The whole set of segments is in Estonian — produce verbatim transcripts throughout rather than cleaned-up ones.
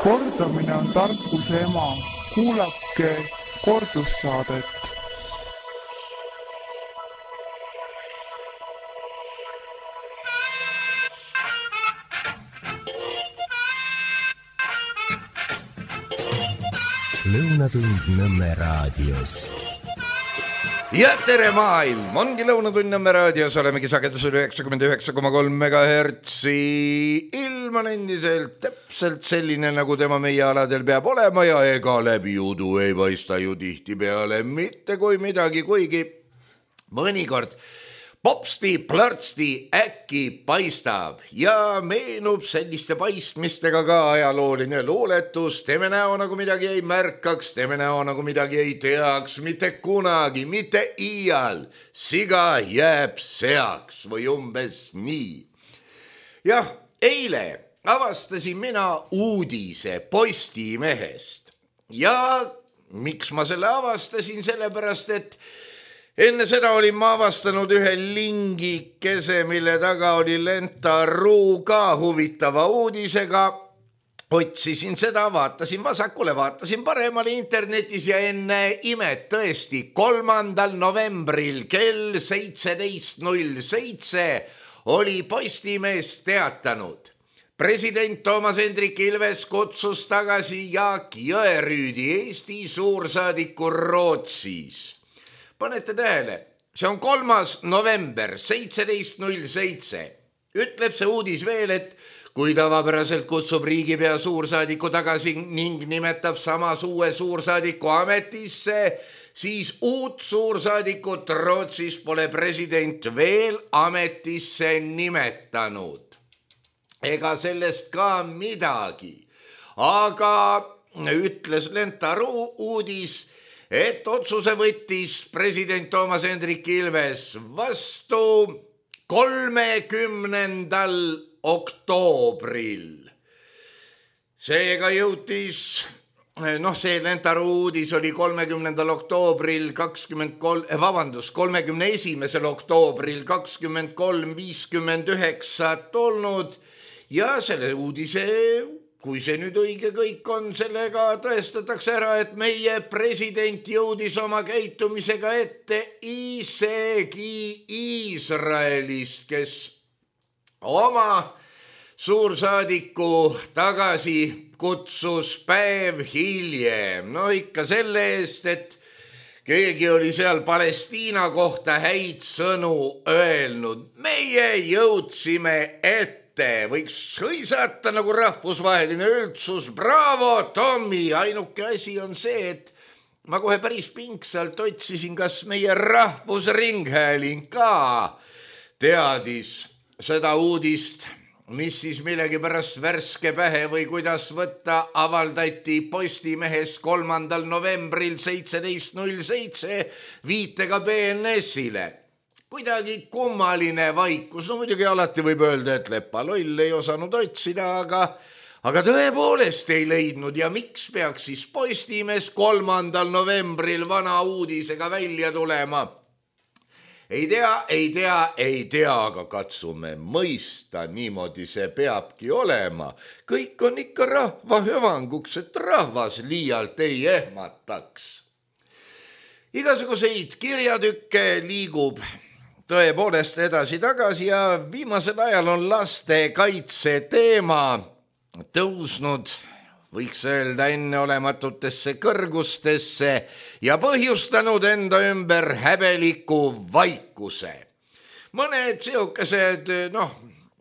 Kordamine on tarkuse ema. Kuulake kordussaadet. Lõunatund Nõmme raadios. Ja tere maailm! Ongi Lõunatund Nõmme raadios, olemegi sagedusel üheksakümmend üheksa koma kolm megahertsi. Ilm on endiselt täpselt selline, nagu tema meie aladel peab olema ja ega läbi judu ei paista ju tihti peale mitte kui midagi, kuigi mõnikord popsti, plörtsti äkki paistab ja meenub selliste paistmistega ka ajalooline luuletus. Teeme näo nagu midagi ei märkaks, teeme näo nagu midagi ei teaks, mitte kunagi, mitte iial. Siga jääb seaks või umbes nii. Jah, eile avastasin mina uudise Postimehest ja miks ma selle avastasin, sellepärast et enne seda olin ma avastanud ühe lingikese, mille taga oli Lenta.ru ka huvitava uudisega. Otsisin seda, vaatasin vasakule, vaatasin paremale internetis ja enne imet tõesti kolmandal novembril kell seitseteist null seitse oli Postimees teatanud. President Toomas Hendrik Ilves kutsus tagasi Jaak Jõerüüdi, Eesti suursaadiku Rootsis. Panete tähele, see on kolmas november, seitseteist null seitse. Ütleb see uudis veel, et kui tavapäraselt kutsub riigipea suursaadiku tagasi ning nimetab samas uue suursaadiku ametisse, siis uut suursaadikut Rootsis pole president veel ametisse nimetanud. Ega sellest ka midagi. Aga ütles Lenta.ru uudis, et otsuse võttis president Toomas Hendrik Ilves vastu kolmekümnendal oktoobril. Seega jõutis, noh see Lenta.ru uudis oli kolmekümnendal oktoobril kakskümmend kolm, vabandust, kolmekümne esimesel oktoobril kakskümmend kolm viiskümmend üheksa olnud ja selle uudise, kui see nüüd õige kõik on, sellega tõestatakse ära, et meie president jõudis oma käitumisega ette isegi Iisraelist, kes oma suursaadiku tagasi kutsus päev hiljem. No ikka selle eest, et keegi oli seal Palestiina kohta häid sõnu öelnud. Meie jõudsime ette. Võiks hõisata nagu rahvusvaheline üldsus. Bravo, Tommi! Ainuke asi on see, et ma kohe päris pingsalt otsisin, kas meie rahvusringhääling ka teadis seda uudist, mis siis millegi pärast värske pähe või kuidas võtta avaldati Postimehes kolmandal novembril seitseteist null seitse viitega B N S-ile. Kuidagi kummaline vaikus, no muidugi alati võib öelda, et lepaloll ei osanud otsida, aga, aga tõepoolest ei leidnud ja miks peaks siis Postimees kolmandal novembril vana uudisega välja tulema? Ei tea, ei tea, ei tea, aga katsume mõista, niimoodi see peabki olema. Kõik on ikka rahva hüvanguks, et rahvas liialt ei ehmataks. Igasuguseid kirjatükke liigub tõepoolest edasi-tagasi ja viimasel ajal on lastekaitse teema tõusnud, võiks öelda, enneolematutesse kõrgustesse ja põhjustanud enda ümber häbeliku vaikuse. Mõned siukesed, noh,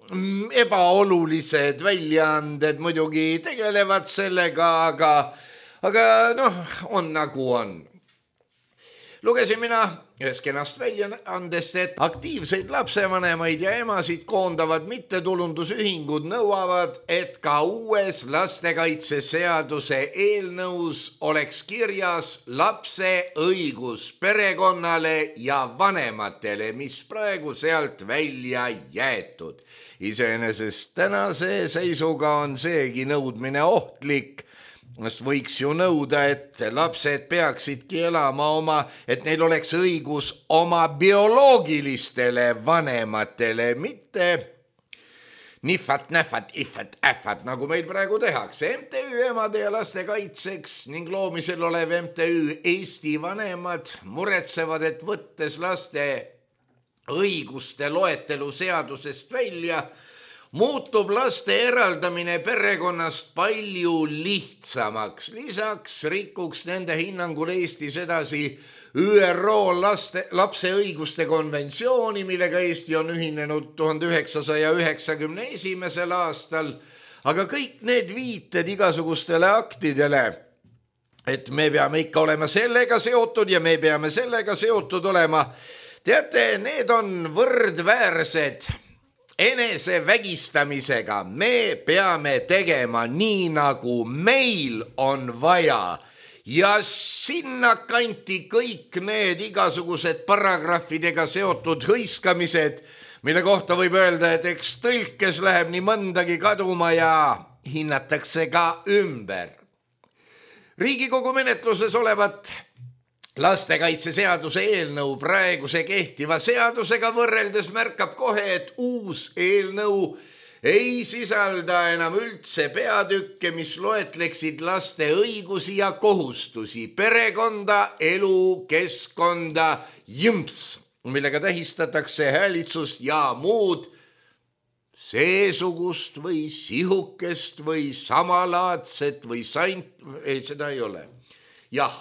ebaolulised väljaanded muidugi tegelevad sellega, aga, aga noh, on nagu on. Lugesin mina ühest kenast väljaandest, et aktiivseid lapsevanemaid ja emasid koondavad mittetulundusühingud nõuavad, et ka uues lastekaitseseaduse eelnõus oleks kirjas lapse õigus perekonnale ja vanematele, mis praegu sealt välja jäetud. Iseenesest tänase seisuga on seegi nõudmine ohtlik. Võiks ju nõuda, et lapsed peaksidki elama oma, et neil oleks õigus oma bioloogilistele vanematele, mitte nihvat, nähvat, ihvat, ähvat, nagu meil praegu tehakse. M T Ü emade ja laste kaitseks ning loomisel olev M T Ü Eesti vanemad muretsevad, et võttes laste õiguste loetelu seadusest välja, muutub laste eraldamine perekonnast palju lihtsamaks. Lisaks rikuks nende hinnangul Eestis edasi Ü R O laste, lapse õiguste konventsiooni, millega Eesti on ühinenud tuhande üheksasaja üheksakümne esimesel aastal, aga kõik need viited igasugustele aktidele, et me peame ikka olema sellega seotud ja me peame sellega seotud olema, teate, need on võrdväärsed enese vägistamisega. Me peame tegema nii, nagu meil on vaja. Ja sinna kanti kõik need igasugused paragrahvidega seotud hõiskamised, mille kohta võib öelda, et eks tõlkes läheb nii mõndagi kaduma ja hinnatakse ka ümber. Riigikogu menetluses olevat lastekaitseseaduse eelnõu praeguse kehtiva seadusega võrreldes märkab kohe, et uus eelnõu ei sisalda enam üldse peatükke, mis loetleksid laste õigusi ja kohustusi, perekonda, elu, keskkonda, jõmps, millega tähistatakse häälitsust ja muud seesugust või sihukest või samalaadset või saint, ei, seda ei ole. Jah.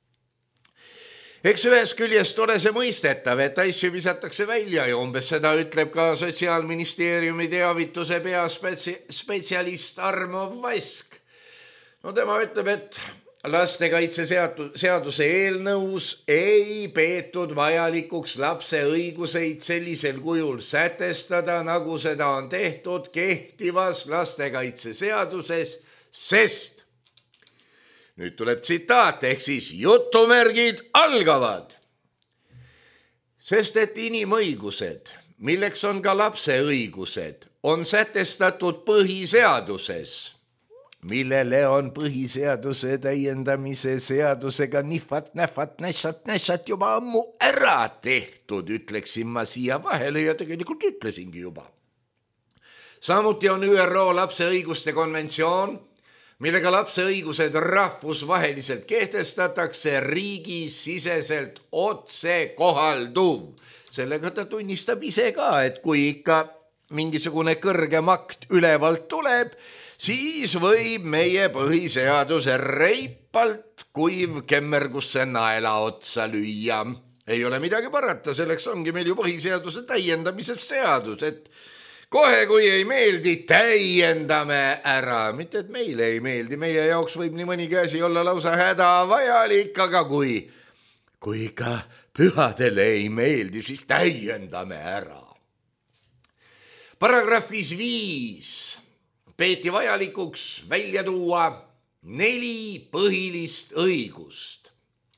Eks ühes küljest ole see mõistetav, et asju visatakse välja ja umbes seda ütleb ka Sotsiaalministeeriumi teavituse peaspetsialist Armo Vask. No tema ütleb, et lastekaitseseaduse eelnõus ei peetud vajalikuks lapse õiguseid sellisel kujul sätestada, nagu seda on tehtud kehtivas lastekaitseseaduses, sest nüüd tuleb tsitaat, ehk siis jutumärgid algavad. Sest et inimõigused, milleks on ka lapse õigused, on sätestatud põhiseaduses, millele on põhiseaduse täiendamise seadusega nihvat, nähvat, näšat, näšat juba ammu ära tehtud, ütleksin ma siia vahele ja tegelikult ütlesingi juba. Samuti on Ü R O lapse õiguste konventsioon, millega lapse õigused rahvusvaheliselt kehtestatakse riigisiseselt otse kohalduv. Sellega ta tunnistab ise ka, et kui ikka mingisugune kõrgem akt ülevalt tuleb, siis võib meie põhiseaduse reipalt kuiv kemmergusse naela otsa lüüa. Ei ole midagi parata, selleks ongi meil ju põhiseaduse täiendamise seadus, et kohe, kui ei meeldi, täiendame ära. Mitte, et meile ei meeldi, meie jaoks võib nii mõnigi asi olla lausa hädavajalik, aga kui, kui ikka pühadele ei meeldi, siis täiendame ära. Paragrahvis viis peeti vajalikuks välja tuua neli põhilist õigust.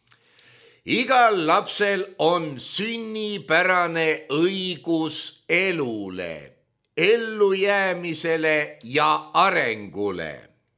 Igal lapsel on sünnipärane õigus elule, ellujäämisele ja arengule.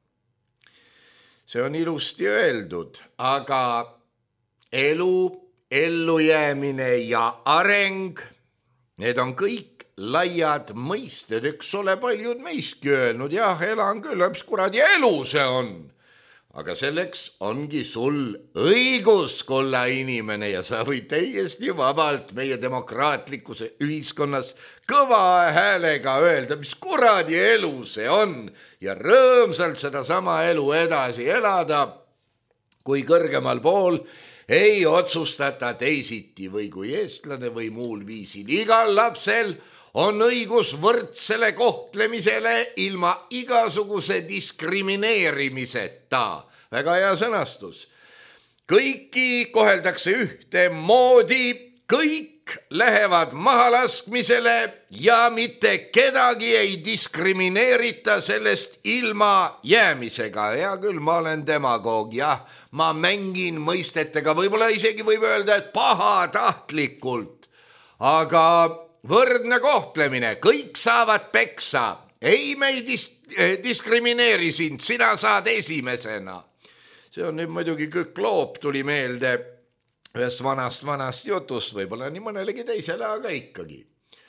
See on ilusti öeldud, aga elu, ellujäämine ja areng, need on kõik laiad mõisted, eks ole, paljud meistki öelnud, jah, elan küll, mis kuradi elu see on. Aga selleks ongi sul õigus, kulla inimene, ja sa võid täiesti vabalt meie demokraatlikus ühiskonnas kõva häälega öelda, mis kuradi elu see on, ja rõõmsalt seda sama elu edasi elada, kui kõrgemal pool ei otsustata teisiti või kui eestlane või muul viisil. Igal lapsel on õigus võrdsele kohtlemisele ilma igasuguse diskrimineerimiseta. Väga hea sõnastus. Kõiki koheldakse ühtemoodi, kõik lähevad mahalaskmisele ja mitte kedagi ei diskrimineerita sellest ilma jäämisega. Hea küll, ma olen demagoog, jah, ma mängin mõistetega, võib-olla isegi võib öelda, et pahatahtlikult, aga võrdne kohtlemine, kõik saavad peksa, ei me ei dis- diskrimineeri sind, sina saad esimesena. See on nüüd muidugi Kükloob tuli meelde ühest vanast vanast jutust, võib-olla nii mõnelegi teisele, aga ikkagi.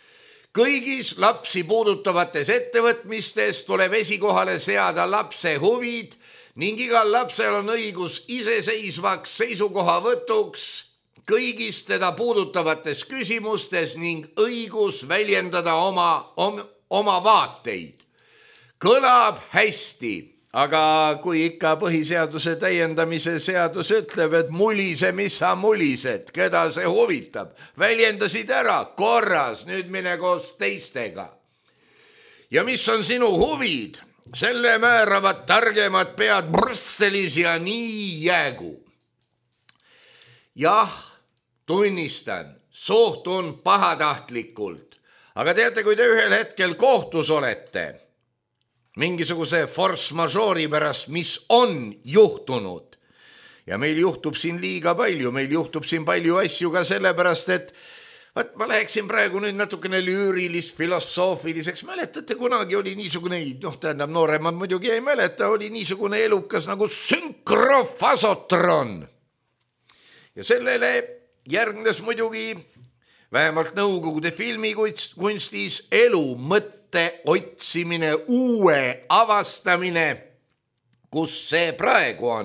kõigis lapsi puudutavates ettevõtmistes tuleb esikohale seada lapse huvid ning igal lapsel on õigus iseseisvaks seisukohavõtuks kõigis teda puudutavates küsimustes ning õigus väljendada oma, oma, oma vaateid. Kõlab hästi, aga kui ikka põhiseaduse täiendamise seadus ütleb, et mulise, mis sa mulised, keda see huvitab, väljendasid ära, korras, nüüd mine koos teistega. Ja mis on sinu huvid, selle määravad targemad pead Brüsselis ja nii jäägu. Jah, tunnistan, suhtun pahatahtlikult, aga teate, kui te ühel hetkel kohtus olete, mingisuguse force majeure'i pärast, mis on juhtunud. Ja meil juhtub siin liiga palju, meil juhtub siin palju asju ka sellepärast, et vaat ma läheksin praegu nüüd natukene lüürilist, filosoofiliseks. Mäletate, kunagi oli niisugune, noh tähendab nooremad muidugi ei mäleta, oli niisugune elukas nagu sünkrofasotron. Ja sellele järgnes muidugi vähemalt nõukogude filmikunstis elu mõtte otsimine, uue avastamine, kus see praegu on.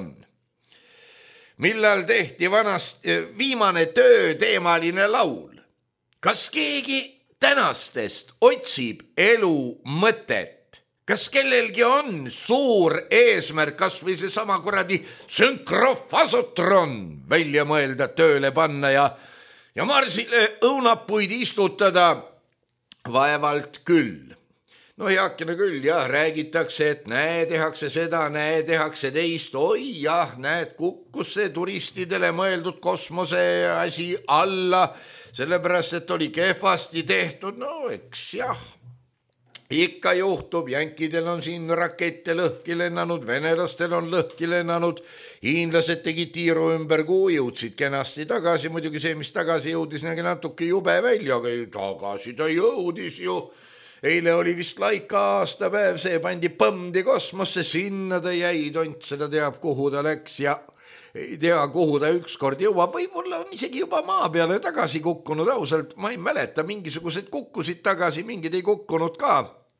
Millal tehti vanast viimane tööteemaline laul. Kas keegi tänastest otsib elu mõtet? Kas kellelgi on suur eesmärk, kas või see sama kuradi sünkrofasotron välja mõelda, tööle panna ja, ja marsile õunapuid istutada? Vaevalt küll. No heakene küll, jah, räägitakse, et näe, tehakse seda, näe, tehakse teist. Oi, jah, näed, kukkus see turistidele mõeldud kosmose asi alla, sellepärast, et oli kehvasti tehtud. No eks jah, ikka juhtub, jänkidel on siin rakette lõhki lennanud, venelastel on lõhki lennanud, hiinlased tegid tiiru ümber kuu, jõudsid kenasti tagasi, muidugi see, mis tagasi jõudis, nägi natuke jube välja, aga tagasi ta jõudis ju. Eile oli vist laika aastapäev, see pandi põmdi kosmosse, sinna ta jäi, tont seda teab, kuhu ta läks ja ei tea, kuhu ta ükskord jõuab. Võib-olla on isegi juba maa peale tagasi kukkunud, ausalt, ma ei mäleta, mingisugused kukkusid tagasi, mingid ei kukkunud ka.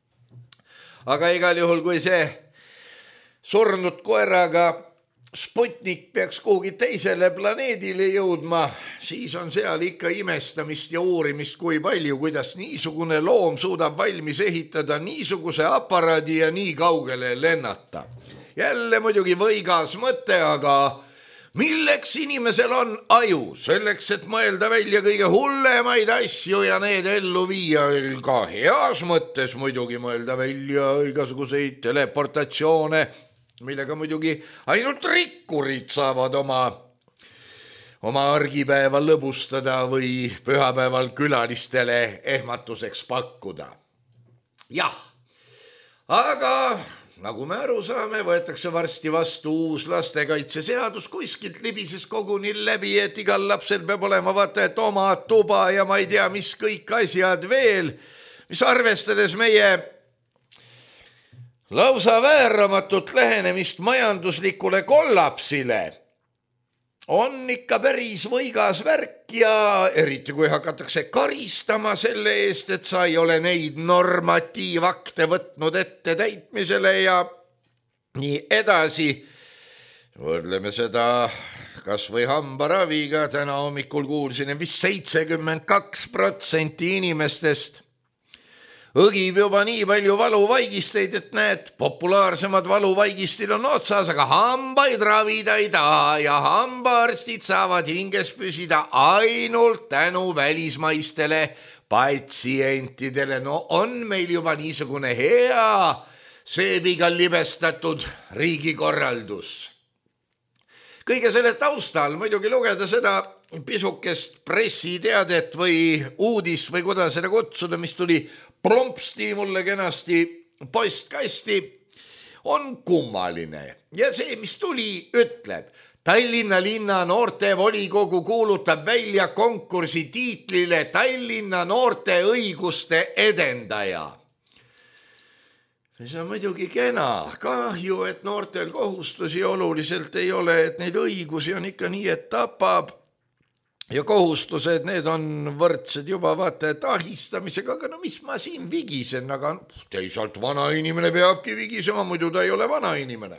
Aga igal juhul, kui see surnud koeraga Sputnik peaks kuhugi teisele planeedile jõudma, siis on seal ikka imestamist ja uurimist, kui palju, kuidas niisugune loom suudab valmis ehitada niisuguse aparaadi ja nii kaugele lennata. Jälle muidugi võigas mõte, aga milleks inimesel on aju? Selleks, et mõelda välja kõige hullemaid asju ja need ellu viia, ka heas mõttes muidugi mõelda välja igasuguseid teleportatsioone, millega muidugi ainult rikkurid saavad oma, oma argipäeval lõbustada või pühapäeval külalistele ehmatuseks pakkuda. Jah, aga nagu me aru saame, võetakse varsti vastu uus lastekaitseseadus, kuskilt libises koguni läbi, et igal lapsel peab olema vaata, et oma tuba ja ma ei tea, mis kõik asjad veel, mis arvestades meie lausa vääramatut lähenemist majanduslikule kollapsile on ikka päris võigas värk ja eriti kui hakatakse karistama selle eest, et sa ei ole neid normatiivakte võtnud ette täitmisele ja nii edasi. Võrdleme seda kas või hambaraviga, täna hommikul kuulsin, vist seitsekümmend kaks protsenti inimestest õgib juba nii palju valuvaigisteid, et näed, populaarsemad valuvaigistil on otsas, aga hambaid ravida ei taha ja hambaarstid saavad hinges püsida ainult tänu välismaistele patsientidele. No on meil juba niisugune hea seebiga libestatud riigikorraldus. Kõige selle taustal muidugi lugeda seda pisukest pressiteadet või uudis või kuidas seda kutsuda, mis tuli prompsti mulle kenasti postkasti, on kummaline. Ja see, mis tuli, ütleb, Tallinna linna noorte volikogu kuulutab välja konkursi tiitlile Tallinna noorte õiguste edendaja. See on muidugi kena, kahju, et noortel kohustusi oluliselt ei ole, et neid õigusi on ikka nii, et tapab. ja kohustused, need on võrdsed juba vaata, et ahistamisega, aga no mis ma siin vigisen, aga teisalt vana inimene peabki vigisema, muidu ta ei ole vana inimene.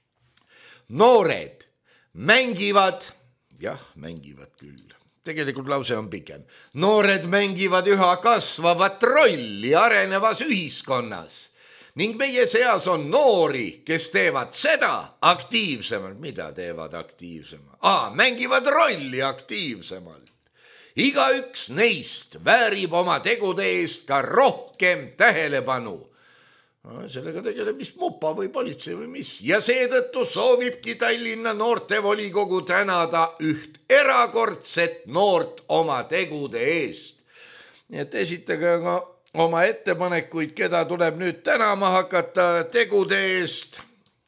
Noored mängivad, jah, mängivad küll, tegelikult lause on pikem. Noored mängivad üha kasvavat rolli arenevas ühiskonnas ning meie seas on noori, kes teevad seda aktiivsemalt. Mida teevad aktiivsemalt? Aa, mängivad rolli aktiivsemalt. Igaüks neist väärib oma tegude eest ka rohkem tähelepanu. Sellega tegeleb vist mupa või politsei või mis. Ja seetõttu soovibki Tallinna noortevolikogu tänada üht erakordset noort oma tegude eest. Nii et esitage ka oma ettepanekuid, keda tuleb nüüd tänama hakata tegude eest.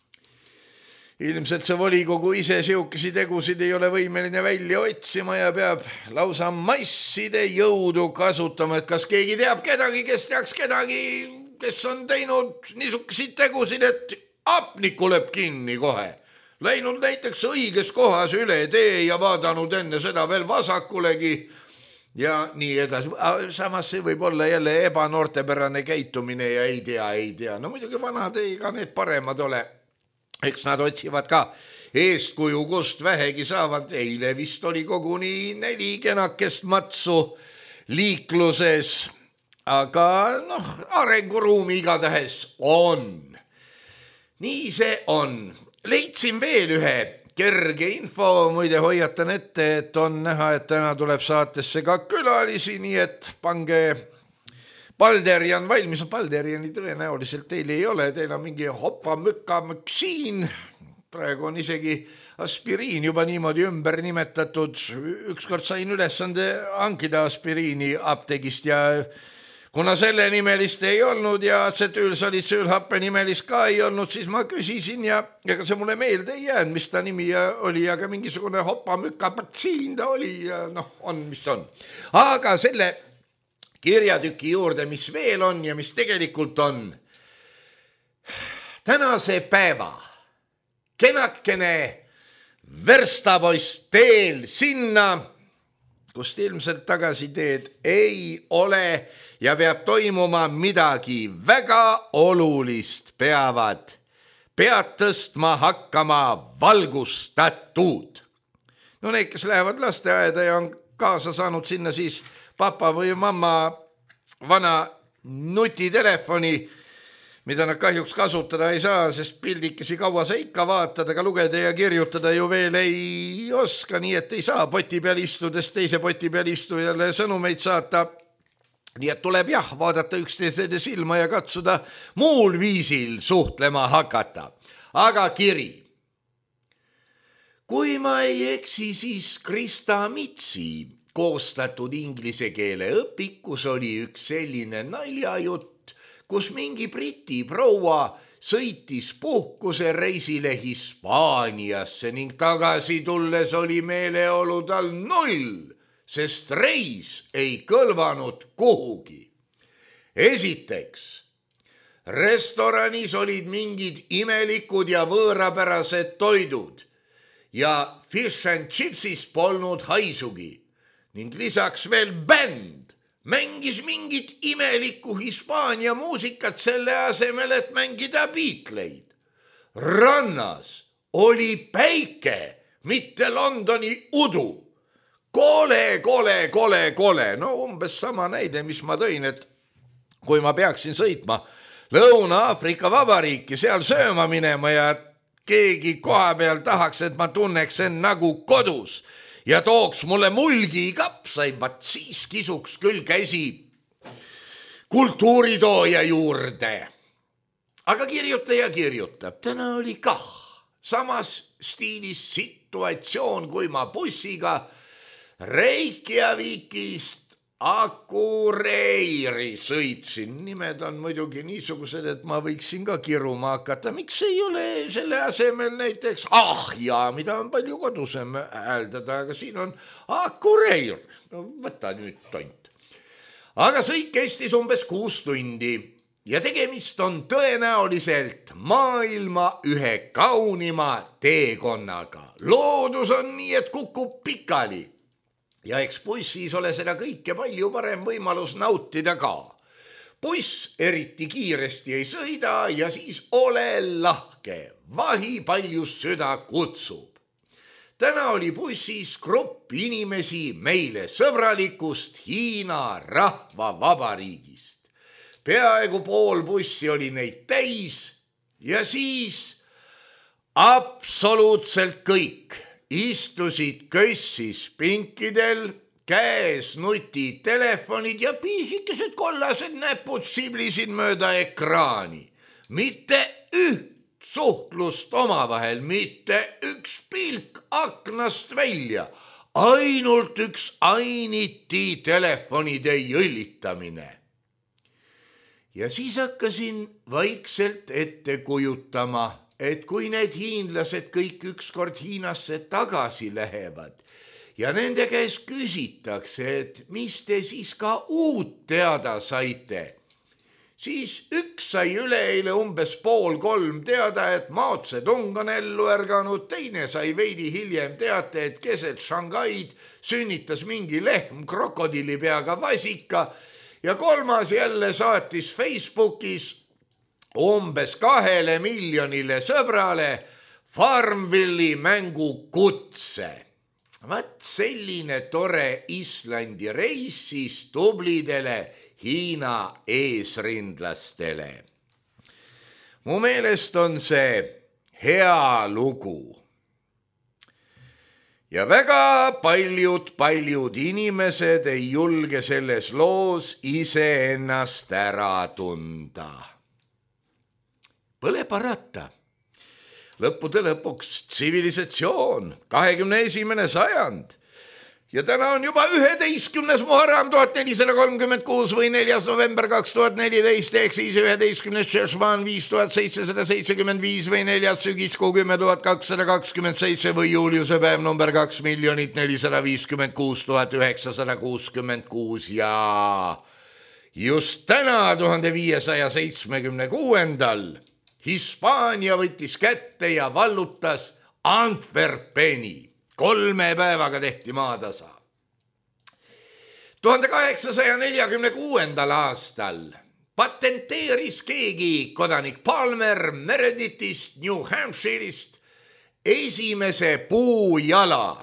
Ilmselt see volikogu ise siukesi tegusid ei ole võimeline välja otsima ja peab lausa masside jõudu kasutama, et kas keegi teab kedagi, kes teaks kedagi, kes on teinud niisukeseid tegusid, et apniku lööb kinni kohe. Läinud näiteks õiges kohas üle tee ja vaadanud enne seda veel vasakulegi ja nii edasi. Samas see võib olla jälle ebanoortepärane käitumine ja ei tea, ei tea. No muidugi vanad ei ka need paremad ole. Eks nad otsivad ka eestkuju, kust vähegi saavad. Eile vist oli koguni neli kenakest matsu liikluses. Aga noh, arenguruumi igatahes on. Nii see on. Leidsin veel ühe kerge info, muide hoiatan ette, et on näha, et täna tuleb saatesse ka külalisi, nii et pange Balderian valmis. Balderiani tõenäoliselt teil ei ole, teil on mingi hopamükamüksiin, praegu on isegi aspiriin juba niimoodi ümber nimetatud. Ükskord sain ülesande hankida aspiriini apteegist ja kuna selle nimelist ei olnud ja atsetiilsalitsiülhappe nimelist ka ei olnud, siis ma küsisin ja ega see mulle meelde ei jäänud, mis ta nimi oli, aga mingisugune hopamükapatsiin ta oli ja noh, on mis on. Aga selle kirjatüki juurde, mis veel on ja mis tegelikult on tänase päeva kenakene verstapoist teel sinna, kust ilmselt tagasi teed ei ole ja peab toimuma midagi väga olulist. Peavad pead tõstma hakkama valgustatud. No need, kes lähevad lasteaeda ja on kaasa saanud sinna siis papa või mamma vana nutitelefoni, mida nad kahjuks kasutada ei saa, sest pildikesi kaua sa ikka vaatad, aga lugeda ja kirjutada ju veel ei oska, nii et ei saa poti peal istudes teise poti peal istujale sõnumeid saata. Nii et tuleb jah, vaadata üksteisele silma ja katsuda muul viisil suhtlema hakata. Aga kiri. Kui ma ei eksi, siis Krista Mitsi koostatud inglise keele õpikus oli üks selline naljajutt, kus mingi briti proua sõitis puhkuse reisile Hispaaniasse ning tagasi tulles oli meeleolu tal null, sest reis ei kõlvanud kuhugi. Esiteks, restoranis olid mingid imelikud ja võõrapärased toidud ja fish and chipsis polnud haisugi ning lisaks veel bänd mängis mingit imelikku Hispaania muusikat selle asemel, et mängida Beatleid. Rannas oli päike, mitte Londoni udu. Kole, kole, kole, kole. No umbes sama näide, mis ma tõin, et kui ma peaksin sõitma Lõuna-Aafrika Vabariiki, seal sööma minema ja keegi koha peal tahaks, et ma tunneks end nagu kodus ja tooks mulle mulgi kapsaid, vaat siis kisuks küll käsi kultuuritooja juurde. Aga kirjutaja kirjutab, täna oli kah samas stiilis situatsioon, kui ma bussiga Reykjavikist Akureyri sõitsin. Nimed on muidugi niisugused, et ma võiksin ka kiruma hakata. Miks ei ole selle asemel näiteks ah ja, mida on palju kodusem hääldada, aga siin on Akureyr. No võta nüüd tont. Aga sõit kestis umbes kuus tundi ja tegemist on tõenäoliselt maailma ühe kaunima teekonnaga. Loodus on nii, et kukub pikali. ja eks bussis ole seda kõike palju parem võimalus nautida ka. Buss eriti kiiresti ei sõida ja siis ole lahke, vahi paljus süda kutsub. Täna oli bussis grupp inimesi meile sõbralikust Hiina rahvavabariigist. Peaaegu pool bussi oli neid täis ja siis absoluutselt kõik istusid kössis pinkidel, käes nutitelefonid ja piisikesed kollased näpud siblisid mööda ekraani. Mitte üht suhtlust omavahel, mitte üks pilk aknast välja, ainult üks ainiti telefonide jõllitamine. Ja siis hakkasin vaikselt ette kujutama, et kui need hiinlased kõik ükskord Hiinasse tagasi lähevad ja nende käes küsitakse, et mis te siis ka uut teada saite, siis üks sai üleeile umbes pool kolm teada, et Mao Zedong on ellu ärganud, teine sai veidi hiljem teate, et keset Shanghai'd sünnitas mingi lehm krokodilli peaga vasika ja kolmas jälle saatis Facebookis umbes kahele miljonile sõbrale Farmville'i mängu kutse. Vat selline tore Islandi reis siis tublidele Hiina eesrindlastele. Mu meelest on see hea lugu. Ja väga paljud, paljud inimesed ei julge selles loos iseennast ära tunda. Pole parata. Lõppude lõpuks tsivilisatsioon, kahekümne esimene sajand. Ja täna on juba üheteistkümnes Muharram tuhat nelisada kolmkümmend kuus või neljas november kaks tuhat neliteist, ehk siis üheteistkümnes Šešvan viis tuhat seitsesada seitsekümmend viis või neljas sügiskuu kümme tuhat kakssada kakskümmend seitse või juuliuse päev number kaks miljonit nelisada viiskümmend kuus tuhat üheksasada kuuskümmend kuus ja just täna tuhande viiesaja seitsmekümne kuuendal Hispaania võttis kätte ja vallutas Antwerpeni. Kolme päevaga tehti maatasa. tuhande kaheksasaja neljakümne kuuendal aastal patenteeris keegi kodanik Palmer Meredithist New Hampshire'ist esimese puujala.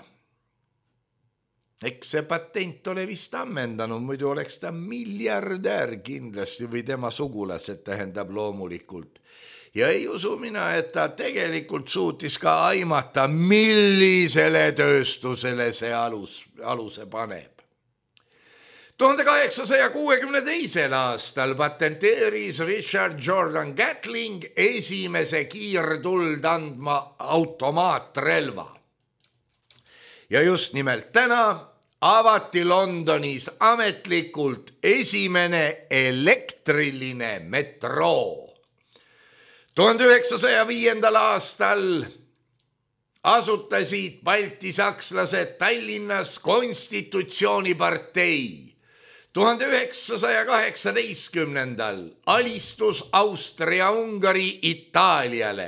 Eks see patent ole vist ammendanud, muidu oleks ta miljardär kindlasti või tema sugulased tähendab loomulikult. Ja ei usu mina, et ta tegelikult suutis ka aimata, millisele tööstusele see alus, aluse paneb. tuhande kaheksasaja kuuekümne teisel aastal patenteeris Richard Jordan Gatling esimese kiirtuld andma automaatrelva. Ja just nimelt täna avati Londonis ametlikult esimene elektriline metroo. tuhande üheksasaja viiendal aastal asutasid baltisakslased Tallinnas konstitutsioonipartei. tuhande üheksasaja kaheksateistkümnendal alistus Austria-Ungari Itaaliale.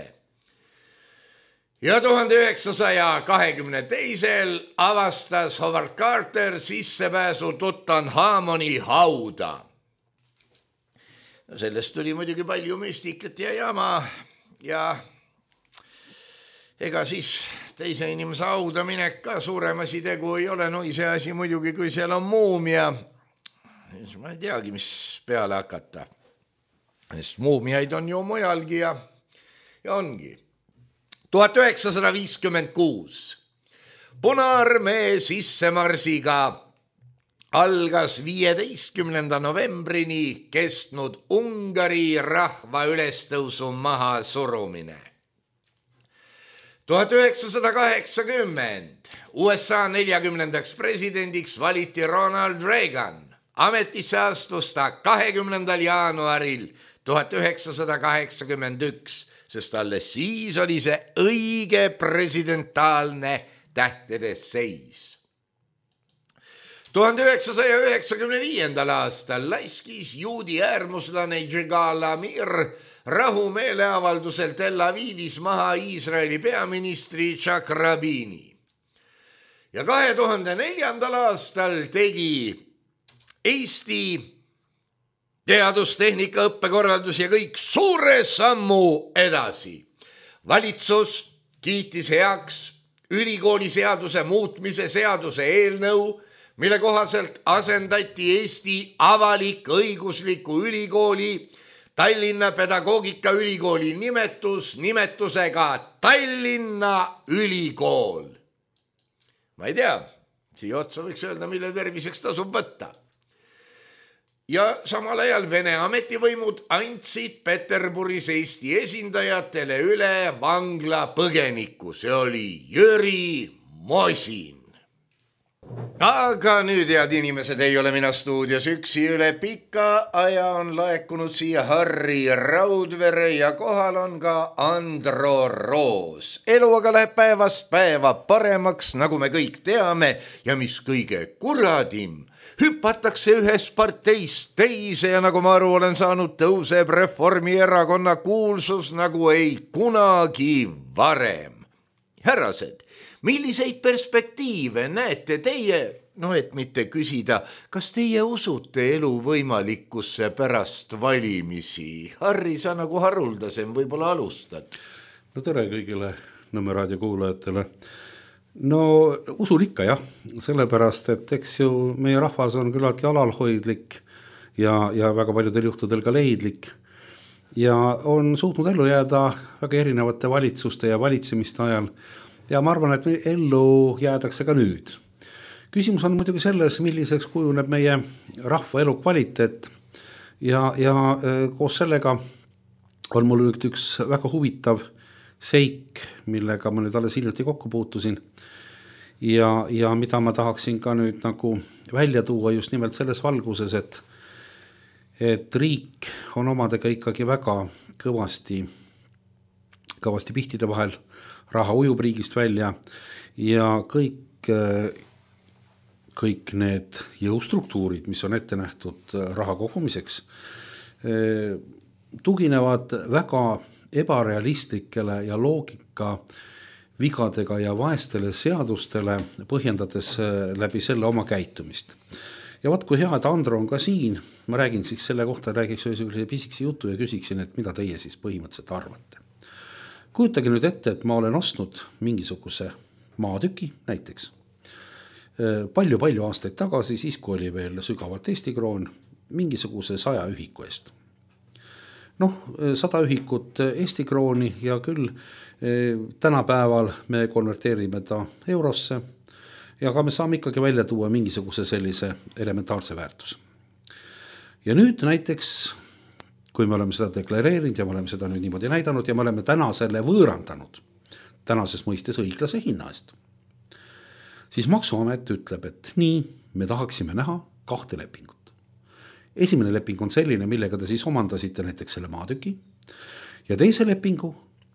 Ja tuhande üheksasaja kahekümne teisel avastas Howard Carter sissepääsu Tutankhamoni hauda. Sellest tuli muidugi palju müstikat ja jama ja ega siis teise inimese hauda minek ka suurem asi tegu ei ole, no see asi muidugi, kui seal on muumia, siis ma ei teagi, mis peale hakata. Sest muumiaid on ju mujalgi ja, ja ongi. tuhat üheksasada viiskümmend kuus Punaarmee sissemarsiga algas viieteistkümnenda novembrini kestnud Ungari rahva ülestõusu maha surumine. tuhat üheksasada kaheksakümmend U S A neljakümnendaks presidendiks valiti Ronald Reagan. Ametisse astus ta kahekümnendal jaanuaril tuhat üheksasada kaheksakümmend üks, sest alles siis oli see õige presidentaalne tähtede seis. tuhande üheksasaja üheksakümne viiendal aastal laiskis juudi äärmuslane Yigal Amir rahumeeleavaldusel Tel Avivis maha Iisraeli peaministri Yitzhak Rabini. ja kahe tuhande neljandal aastal tegi Eesti teadustehnika õppekorraldus ja kõik suure sammu edasi. Valitsus kiitis heaks ülikooliseaduse muutmise seaduse eelnõu, mille kohaselt asendati Eesti avalik-õigusliku ülikooli Tallinna Pedagoogikaülikooli nimetus nimetusega Tallinna Ülikool. Ma ei tea, siia otsa võiks öelda, mille terviseks tasub võtta. Ja samal ajal Vene ametivõimud andsid Peterburis Eesti esindajatele üle vangla põgeniku. See oli Jüri Mosin. Aga nüüd, head inimesed, ei ole mina stuudios üksi. Üle pika aja on laekunud siia Harri Raudvere ja kohal on ka Andro Roos. Elu aga läheb päevast päeva paremaks, nagu me kõik teame, ja mis kõige kuradim, hüpatakse ühest parteist teise ja nagu ma aru olen saanud, tõuseb Reformierakonna kuulsus nagu ei kunagi varem. Härrased, milliseid perspektiive näete teie, no et mitte küsida, kas teie usute elu võimalikkusse pärast valimisi? Harri, sa nagu haruldasem, võib-olla alustad. No tere kõigile Nõmme raadio kuulajatele. No usun ikka jah, sellepärast, et eks ju meie rahvas on küllaltki alalhoidlik ja, ja väga paljudel juhtudel ka leidlik ja on suutnud ellu jääda väga erinevate valitsuste ja valitsemiste ajal. Ja ma arvan, et ellu jäädakse ka nüüd. Küsimus on muidugi selles, milliseks kujuneb meie rahva elu kvaliteet ja, ja koos sellega on mul nüüd üks väga huvitav seik, millega ma nüüd alles hiljuti kokku puutusin ja, ja mida ma tahaksin ka nüüd nagu välja tuua just nimelt selles valguses, et, et riik on omadega ikkagi väga kõvasti, kõvasti pihtide vahel. Raha ujub riigist välja ja kõik, kõik need jõustruktuurid, mis on ette nähtud raha kogumiseks, tuginevad väga ebarealistlikele ja loogika vigadega ja vaestele seadustele, põhjendades läbi selle oma käitumist. Ja vaat kui hea, et Andro on ka siin, ma räägin siis selle kohta, räägiks ühe pisikese jutu ja küsiksin, et mida teie siis põhimõtteliselt arvate. Kujutage nüüd ette, et ma olen ostnud mingisuguse maatüki näiteks palju-palju aastaid tagasi, siis kui oli veel sügavalt Eesti kroon, mingisuguse saja ühiku eest. Noh, sada ühikut Eesti krooni ja küll tänapäeval me konverteerime ta eurosse ja ka me saame ikkagi välja tuua mingisuguse sellise elementaarse väärtus. Ja nüüd näiteks kui me oleme seda deklareerinud ja me oleme seda nüüd niimoodi näidanud ja me oleme täna selle võõrandanud tänases mõistes õiglase hinna eest, siis maksuamet ütleb, et nii, me tahaksime näha kahte lepingut. Esimene leping on selline, millega te siis omandasite näiteks selle maatüki ja teise lepingu,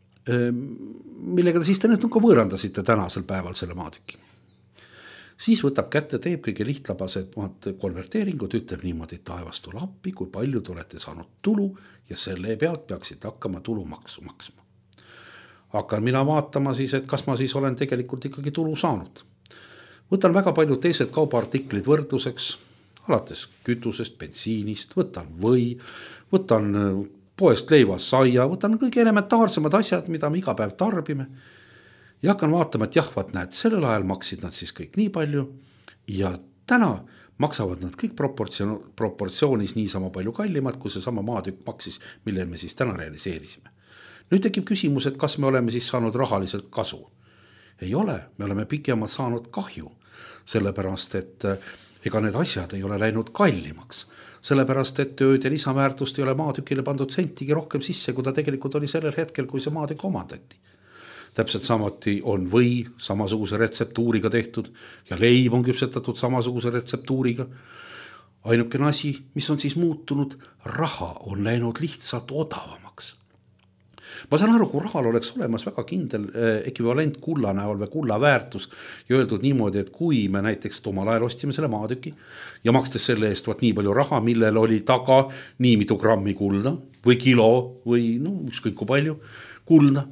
millega te siis te nüüd ka võõrandasite tänasel päeval selle maatüki. Siis võtab kätte, teeb kõige lihtlabased konverteeringud, ütleb niimoodi, et taevast tule appi, kui palju te olete saanud tulu ja selle pealt peaksite hakkama tulumaksu maksma. Hakkan mina vaatama siis, et kas ma siis olen tegelikult ikkagi tulu saanud. Võtan väga palju teised kaubaartiklid võrdluseks, alates kütusest, bensiinist, võtan või, võtan poest leivas saia, võtan kõige elementaarsemad asjad, mida me iga päev tarbime. Ja hakkan vaatama, et jah, vaat näed, sellel ajal maksid nad siis kõik nii palju ja täna maksavad nad kõik proportsioonis niisama palju kallimad, kui see sama maatükk maksis, mille me siis täna realiseerisime. Nüüd tekib küsimus, et kas me oleme siis saanud rahaliselt kasu. Ei ole, me oleme pikemalt saanud kahju, sellepärast et ega need asjad ei ole läinud kallimaks. Sellepärast, et tööd ja lisaväärtust ei ole maatükile pandud sentigi rohkem sisse, kui ta tegelikult oli sellel hetkel, kui see maatükk omandati. Täpselt samati on või samasuguse retseptuuriga tehtud ja leib on küpsetatud samasuguse retseptuuriga. Ainukene asi, mis on siis muutunud, raha on läinud lihtsalt odavamaks. Ma saan aru, kui rahal oleks olemas väga kindel ekvivalent kulla näol või kulla väärtus ja öeldud niimoodi, et kui me näiteks omal ajal ostsime selle maatüki ja makstes selle eest vaat nii palju raha, millel oli taga nii mitu grammi kulda või kilo või no, ükskõik kui palju kulda,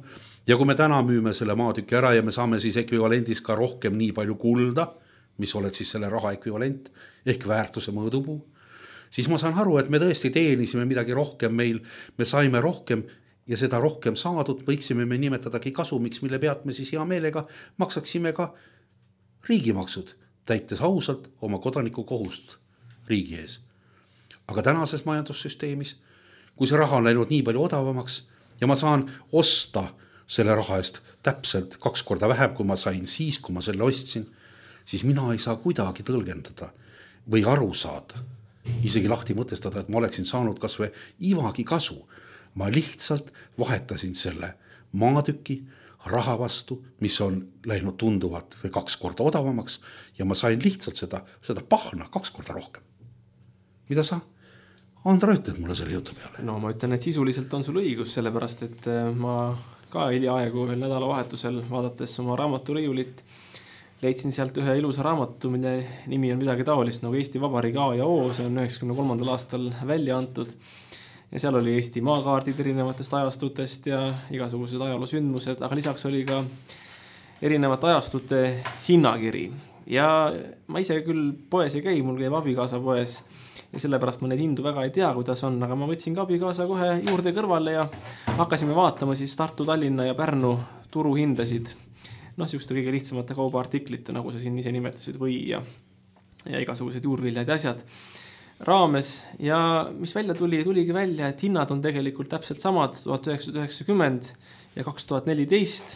ja kui me täna müüme selle maatüki ära ja me saame siis ekvivalendis ka rohkem nii palju kulda, mis oleks siis selle raha ekvivalent ehk väärtuse mõõdupuu, siis ma saan aru, et me tõesti teenisime midagi rohkem meil, me saime rohkem ja seda rohkem saadud võiksime me nimetadagi kasumiks, mille pealt me siis hea meelega maksaksime ka riigimaksud, täites ausalt oma kodaniku kohust riigi ees. Aga tänases majandussüsteemis, kui see raha on läinud nii palju odavamaks ja ma saan osta selle raha eest täpselt kaks korda vähem, kui ma sain siis, kui ma selle ostsin, siis mina ei saa kuidagi tõlgendada või aru saada, isegi lahti mõtestada, et ma oleksin saanud kas või ivagi kasu. Ma lihtsalt vahetasin selle maatüki raha vastu, mis on läinud tunduvalt või kaks korda odavamaks ja ma sain lihtsalt seda, seda pahna kaks korda rohkem. Mida sa, Andra, ütled mulle selle jutu peale? No ma ütlen, et sisuliselt on sul õigus, sellepärast et ma ka hiljaaegu veel nädalavahetusel vaadates oma raamaturiiulit leidsin sealt ühe ilusa raamatu, mille nimi on midagi taolist nagu Eesti Vabariigi A ja O, see on üheksakümne kolmandal aastal välja antud ja seal oli Eesti maakaardid erinevatest ajastutest ja igasugused ajaloosündmused, aga lisaks oli ka erinevate ajastute hinnakiri ja ma ise küll poes ei käi, mul käib abikaasa poes ja sellepärast ma neid hindu väga ei tea, kuidas on, aga ma võtsin ka abikaasa kohe juurde kõrvale ja hakkasime vaatama siis Tartu, Tallinna ja Pärnu turuhindasid. Noh, siuksed kõige lihtsamate kaubaartiklite, nagu sa siin ise nimetasid, või ja, ja igasugused juurviljad ja asjad raames. Ja mis välja tuli, tuligi välja, et hinnad on tegelikult täpselt samad tuhat üheksasada üheksakümmend ja kaks tuhat neliteist.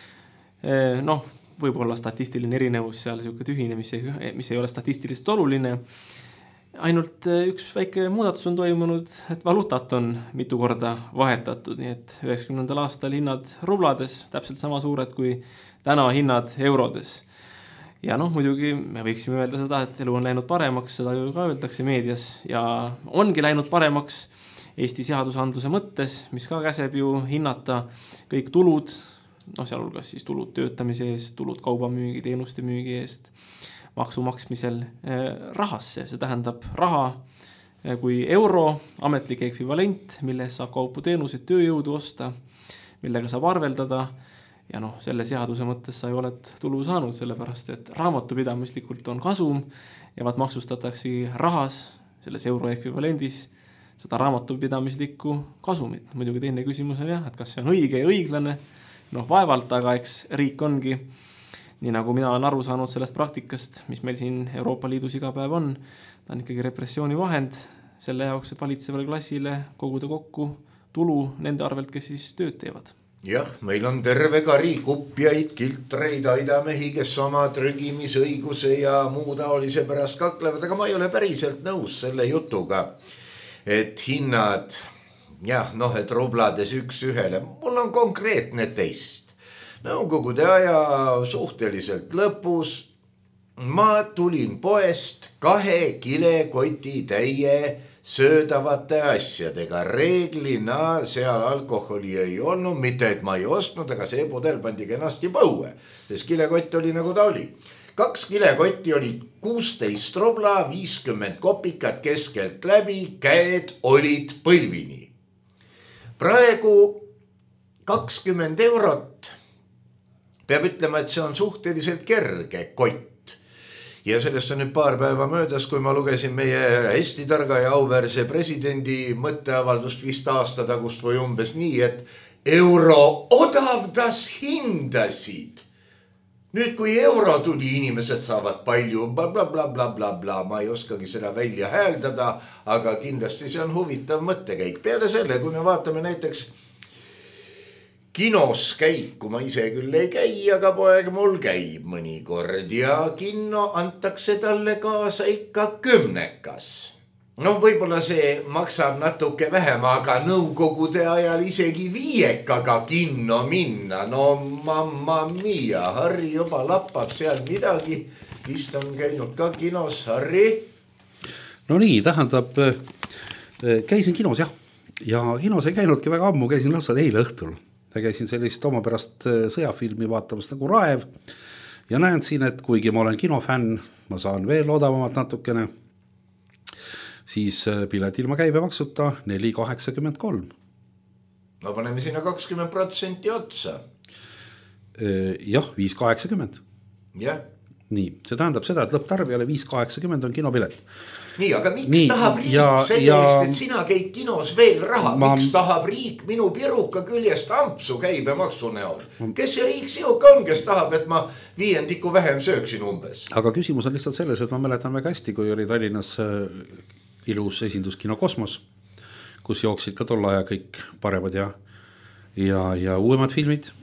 Noh, võib-olla statistiline erinevus seal, siuke tühine, mis ei, mis ei ole statistiliselt oluline. Ainult üks väike muudatus on toimunud, et valuutat on mitu korda vahetatud, nii et üheksakümnendal aastal hinnad rublades täpselt sama suured kui täna hinnad eurodes. Ja noh, muidugi me võiksime öelda seda, et elu on läinud paremaks, seda ju ka öeldakse meedias ja ongi läinud paremaks Eesti seadusandluse mõttes, mis ka käseb ju hinnata kõik tulud, noh sealhulgas siis tulud töötamise eest, tulud kaubamüügi, teenuste müügi eest, maksu maksmisel rahasse. See tähendab raha kui euro, ametlik ekvivalent, mille saab kaupu teenuseid, tööjõudu osta, millega saab arveldada ja noh, selle seaduse mõttes sa ei oled tulu saanud, sellepärast et raamatupidamislikult on kasum ja vaat maksustatakse rahas, selles euro ekvivalendis, seda raamatupidamislikku kasumit. Muidugi teine küsimus on jah, et kas see on õige ja õiglane, noh vaevalt, aga eks riik ongi nii nagu mina olen aru saanud sellest praktikast, mis meil siin Euroopa Liidus iga päev on, ta on ikkagi repressiooni vahend selle jaoks, et valitsevale klassile koguda kokku tulu nende arvelt, kes siis tööd teevad. Jah, meil on terve kari kupjaid, kiltreid, aidamehi, kes oma trügimisõiguse ja muu taolise pärast kaklevad, aga ma ei ole päriselt nõus selle jutuga, et hinnad, jah, noh, et rublades üks ühele, mul on konkreetne teist. Nõukogude aja suhteliselt lõpus ma tulin poest kahe kilekoti täie söödavate asjadega. Reeglina seal alkoholi ei olnud, mitte et ma ei ostnud, aga see pudel pandi kenasti põue, sest kilekott oli nagu ta oli. Kaks kilekotti oli kuusteist rubla, viiskümmend kopikat keskelt läbi, käed olid põlvini. Praegu kakskümmend eurot. Peab ütlema, et see on suhteliselt kerge kott. Ja sellest on nüüd paar päeva möödas, kui ma lugesin meie hästi targa ja auväärse presidendi mõtteavaldust vist aasta tagust või umbes nii, et euro odavdas hindasid. Nüüd, kui euro tuli, inimesed saavad palju bla bla bla bla bla bla, ma ei oskagi seda välja hääldada, aga kindlasti see on huvitav mõttekäik. Peale selle, kui me vaatame näiteks kinos käiku, ma ise küll ei käi, aga poeg mul käib mõnikord ja kinno antakse talle kaasa ikka kümnekas. No võib-olla see maksab natuke vähem, aga nõukogude ajal isegi viiekaga kinno minna. No mamma mia, Harri juba lappab seal midagi. Vist on käinud ka kinos, Harri? No nii, tähendab, käisin kinos jah. Ja kinos ei käinudki väga ammu, käisin lausa eile õhtul. Ja käisin sellist omapärast sõjafilmi vaatamast nagu Raev ja näen siin, et kuigi ma olen kinofänn, ma saan veel odavamat natukene, siis pilet ilma käibemaksuta neli kaheksakümmend kolm. No paneme sinna kakskümmend protsenti otsa. jah, viis kaheksakümmend. jah. Nii, see tähendab seda, et lõpptarbijale viis kaheksakümmend on kinopilet. Nii, aga miks Nii, tahab riik ja, selle ja, eest, et sina käid kinos veel raha? Ma, miks tahab riik minu piruka küljest ampsu käibemaksu näol? Kes see riik siuka on, kes tahab, et ma viiendiku vähem sööksin umbes? Aga küsimus on lihtsalt selles, et ma mäletan väga hästi, kui oli Tallinnas ilus esinduskino Kosmos, kus jooksid ka tol aja kõik paremad ja, ja, ja uuemad filmid.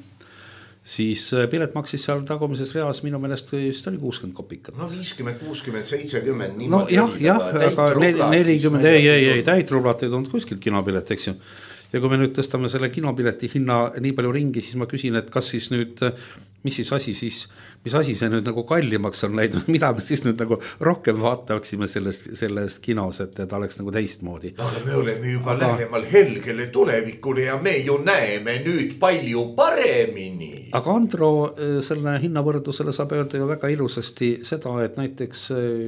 Siis pilet maksis seal tagumises reas minu meelest vist oli kuuskümmend kopikat. No viiskümmend, kuuskümmend, seitsekümmend. No jah, jah, aga nelikümmend, ei, ei, ei, täitrublat ei tulnud kuskilt kinopilet, eks ju. Ja kui me nüüd tõstame selle kinopileti hinna nii palju ringi, siis ma küsin, et kas siis nüüd, mis siis asi siis, mis asi see nüüd nagu kallimaks on läinud, mida me siis nüüd nagu rohkem vaataksime selles, selles kinos, et ta oleks nagu teistmoodi. Aga me oleme juba aga... lähemal helgele tulevikule ja me ju näeme nüüd palju paremini. Aga Andro, selle hinnavõrdusele saab öelda ju väga ilusasti seda, et näiteks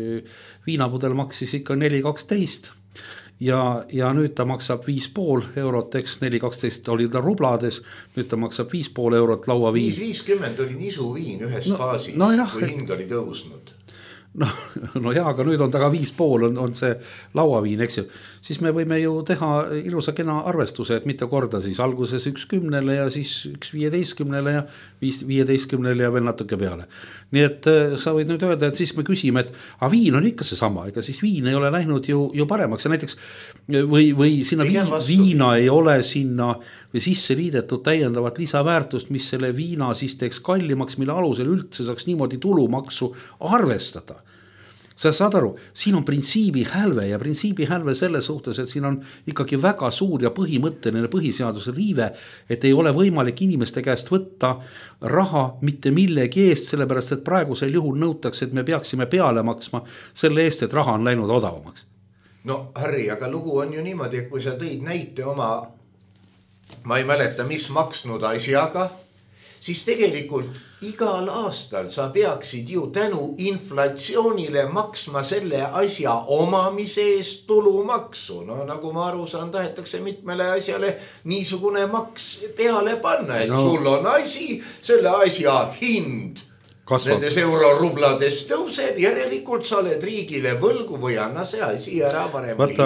viinapudel maksis ikka neli kaksteist ja, ja nüüd ta maksab viis pool eurot, eks neli kaksteist oli ta rublades, nüüd ta maksab viis pool eurot lauaviin. viis viiskümmend oli nisuviin ühes no, faasis, no jah, kui hind oli tõusnud. No, no jaa, aga nüüd on ta ka viis pool, on, on see lauaviin, eks ju. Siis me võime ju teha ilusa kena arvestuse, et mitu korda siis alguses üks kümnele ja siis üks viieteistkümnele ja viis, viieteistkümnele ja veel natuke peale. Nii et sa võid nüüd öelda, et siis me küsime, et a viin on ikka see sama, ega siis viin ei ole läinud ju, ju paremaks ja näiteks või, või sinna viin, viina ei ole sinna või sisse liidetud täiendavat lisaväärtust, mis selle viina siis teeks kallimaks, mille alusel üldse saaks niimoodi tulumaksu arvestada. Sa saad aru, siin on printsiibi hälve ja printsiibi hälve selles suhtes, et siin on ikkagi väga suur ja põhimõtteline põhiseaduse riive, et ei ole võimalik inimeste käest võtta raha mitte millegi eest, sellepärast et praegusel juhul nõutakse, et me peaksime peale maksma selle eest, et raha on läinud odavamaks. No Harri, aga lugu on ju niimoodi, et kui sa tõid näite oma, ma ei mäleta, mis maksnud asjaga, siis tegelikult igal aastal sa peaksid ju tänu inflatsioonile maksma selle asja omamise eest tulumaksu. No nagu ma aru saan, tahetakse mitmele asjale niisugune maks peale panna, et no. Sul on asi, selle asja hind kasvab. Nendes eurorublades tõuseb, järelikult sa oled riigile võlgu või anna see asi ära varem. Vaata,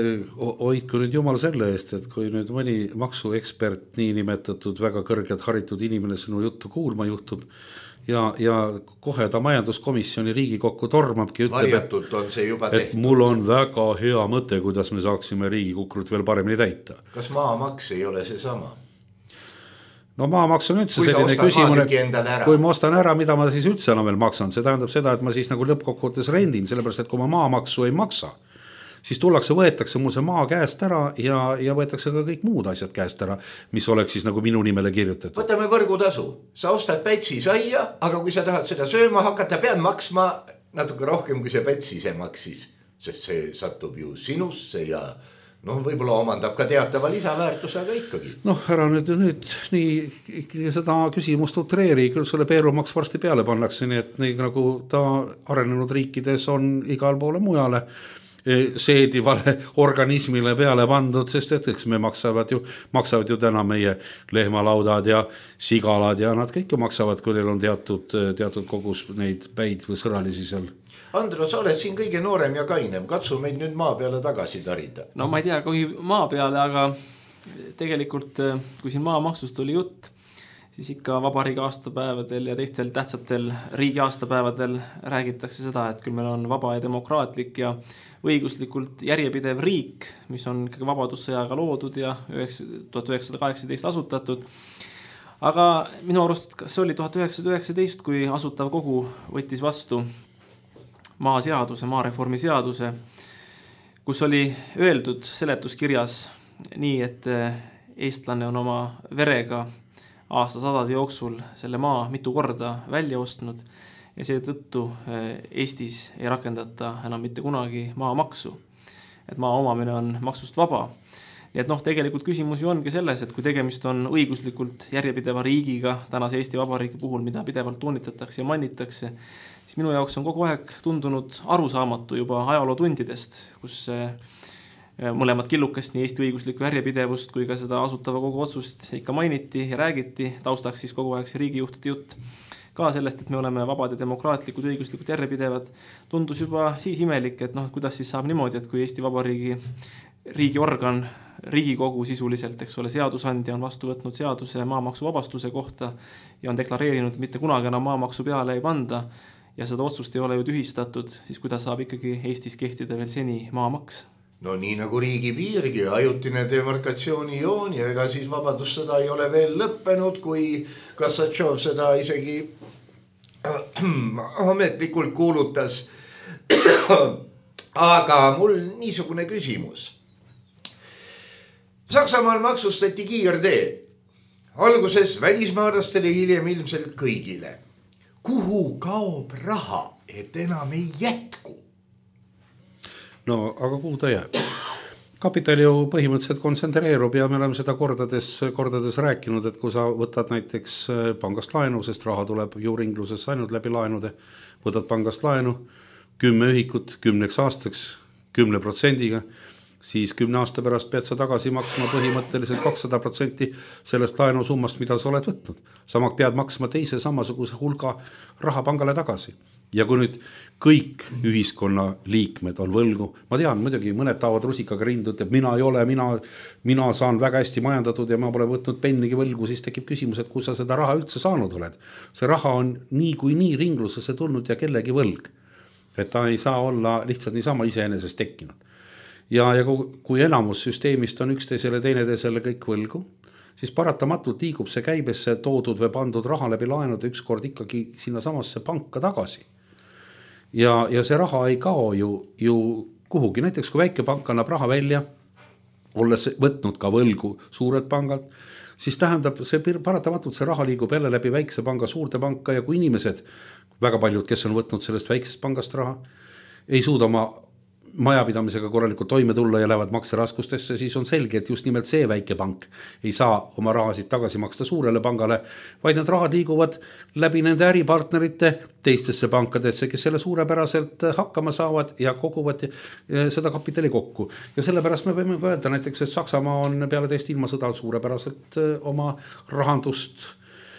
hoidku nüüd jumal selle eest, et kui nüüd mõni maksuekspert, nii nimetatud väga kõrgelt haritud inimene sinu juttu kuulma juhtub ja, ja kohe ta majanduskomisjoni Riigikokku tormabki, ütleb, et, on see juba et mul on väga hea mõte, kuidas me saaksime Riigikukrut veel paremini täita. Kas maamaks ei ole see sama? No maamaks on üldse selline küsimune, kui ma ostan ära, mida ma siis üldse enam veel maksan. See tähendab seda, et ma siis nagu lõppkokkuvõttes rendin, sellepärast, et kui ma maamaksu ei maksa, siis tullakse, võetakse mul see maa käest ära ja, ja võetakse ka kõik muud asjad käest ära, mis oleks siis nagu minu nimele kirjutatud. Võtame võrgutasu. Sa ostad pätsi saia, aga kui sa tahad seda sööma hakata, pead maksma natuke rohkem, kui see pätsi see maksis, sest see satub ju sinusse ja noh, võib-olla omandab ka teatava lisaväärtuse, aga ikkagi. Noh, ära nüüd, nüüd nii seda küsimust utreeri, küll sulle peerumaks varsti peale pannakse, nii et nii nagu ta arenenud riikides on igal poole mujale seedivale organismile peale pandud, sest et eks me maksavad ju, maksavad ju täna meie lehmalaudad ja sigalad ja nad kõik ju maksavad, kui neil on teatud, teatud kogus neid päid või sõralisi seal. Andro, sa oled siin kõige noorem ja kainem, katsu meid nüüd maa peale tagasi tarida. No ma ei tea, kui maa peale, aga tegelikult kui siin maamaksust oli jutt, siis ikka vabariigi aastapäevadel ja teistel tähtsatel riigi aastapäevadel räägitakse seda, et küll meil on vaba ja demokraatlik ja õiguslikult järjepidev riik, mis on ikkagi vabadussõjaga loodud ja tuhat üheksasada kaheksateist asutatud. Aga minu arust see oli tuhat üheksasada üheksateist, kui asutav kogu võttis vastu maaseaduse, maareformi seaduse, kus oli öeldud seletuskirjas nii, et eestlane on oma verega aastasadade jooksul selle maa mitu korda välja ostnud ja seetõttu Eestis ei rakendata enam mitte kunagi maamaksu. Et maa omamine on maksust vaba. Nii et noh, tegelikult küsimus ju ongi selles, et kui tegemist on õiguslikult järjepideva riigiga tänase Eesti Vabariigi puhul, mida pidevalt toonitatakse ja mannitakse, siis minu jaoks on kogu aeg tundunud arusaamatu juba ajalootundidest, kus mõlemad killukest, nii Eesti õiguslikku järjepidevust kui ka seda asutava kogu otsust ikka mainiti ja räägiti, taustaks siis kogu aeg see riigijuhtide jutt ka sellest, et me oleme vabad ja demokraatlikud, õiguslikud järjepidevad, tundus juba siis imelik, et noh, kuidas siis saab niimoodi, et kui Eesti Vabariigi riigiorgan, Riigikogu sisuliselt, eks ole, seadusandja on vastu võtnud seaduse maamaksu vabastuse kohta ja on deklareerinud, et mitte kunagi enam maamaksu peale ei panda ja seda otsust ei ole ju tühistatud, siis kuidas saab ikkagi Eestis kehtida veel seni maamaks? No nii nagu riigi piirgi, ajutine demarkatsiooni joon ja ega siis vabadussõda ei ole veel lõppenud, kui Kassatšov seda isegi ametlikult kuulutas. Aga mul niisugune küsimus. Saksamaal maksustati kiirtee. Alguses välismaadastele, hiljem ilmselt kõigile. Kuhu kaob raha, et enam ei jätku? No aga kuhu ta jääb? Kapital ju põhimõtteliselt kontsentreerub ja me oleme seda kordades, kordades rääkinud, et kui sa võtad näiteks pangast laenu, sest raha tuleb ju ringluses ainult läbi laenude, võtad pangast laenu, kümme ühikut, kümneks aastaks, kümne protsendiga, siis kümne aasta pärast pead sa tagasi maksma põhimõtteliselt kakssada protsenti sellest laenu summast, mida sa oled võtnud. Sama pead maksma teise samasuguse hulga raha pangale tagasi. Ja kui nüüd kõik ühiskonna liikmed on võlgu, ma tean, muidugi mõned taavad rusikaga rindu, et mina ei ole, mina, mina saan väga hästi majandatud ja ma pole võtnud pennigi võlgu, siis tekib küsimus, et kui sa seda raha üldse saanud oled. See raha on nii kui nii ringlusesse tulnud ja kellegi võlg. Et ta ei saa olla lihtsalt niisama iseenesest tekkinud. Ja, ja kui, kui enamus süsteemist on üksteisele teineteisele kõik võlgu, siis paratamatult liigub see käibesse toodud või pandud raha läbi laenude ükskord ikkagi sinna samasse panka tagasi. Ja, ja see raha ei kao ju, ju kuhugi. Näiteks kui väike pank annab raha välja, olles võtnud ka võlgu suured pangad, siis tähendab, see paratamatult see raha liigub jälle läbi väikse panga suurde panka ja kui inimesed, väga paljud, kes on võtnud sellest väiksest pangast raha, ei suuda oma majapidamisega korralikult toime tulla ja lähevad makseraskustesse, siis on selge, et just nimelt see väike pank ei saa oma rahasid tagasi maksta suurele pangale, vaid need rahad liiguvad läbi nende äripartnerite teistesse pankadesse, kes selle suurepäraselt hakkama saavad ja koguvad seda kapitali kokku. Ja sellepärast me võime öelda näiteks, et Saksamaa on peale teist ilmasõda suurepäraselt oma rahandust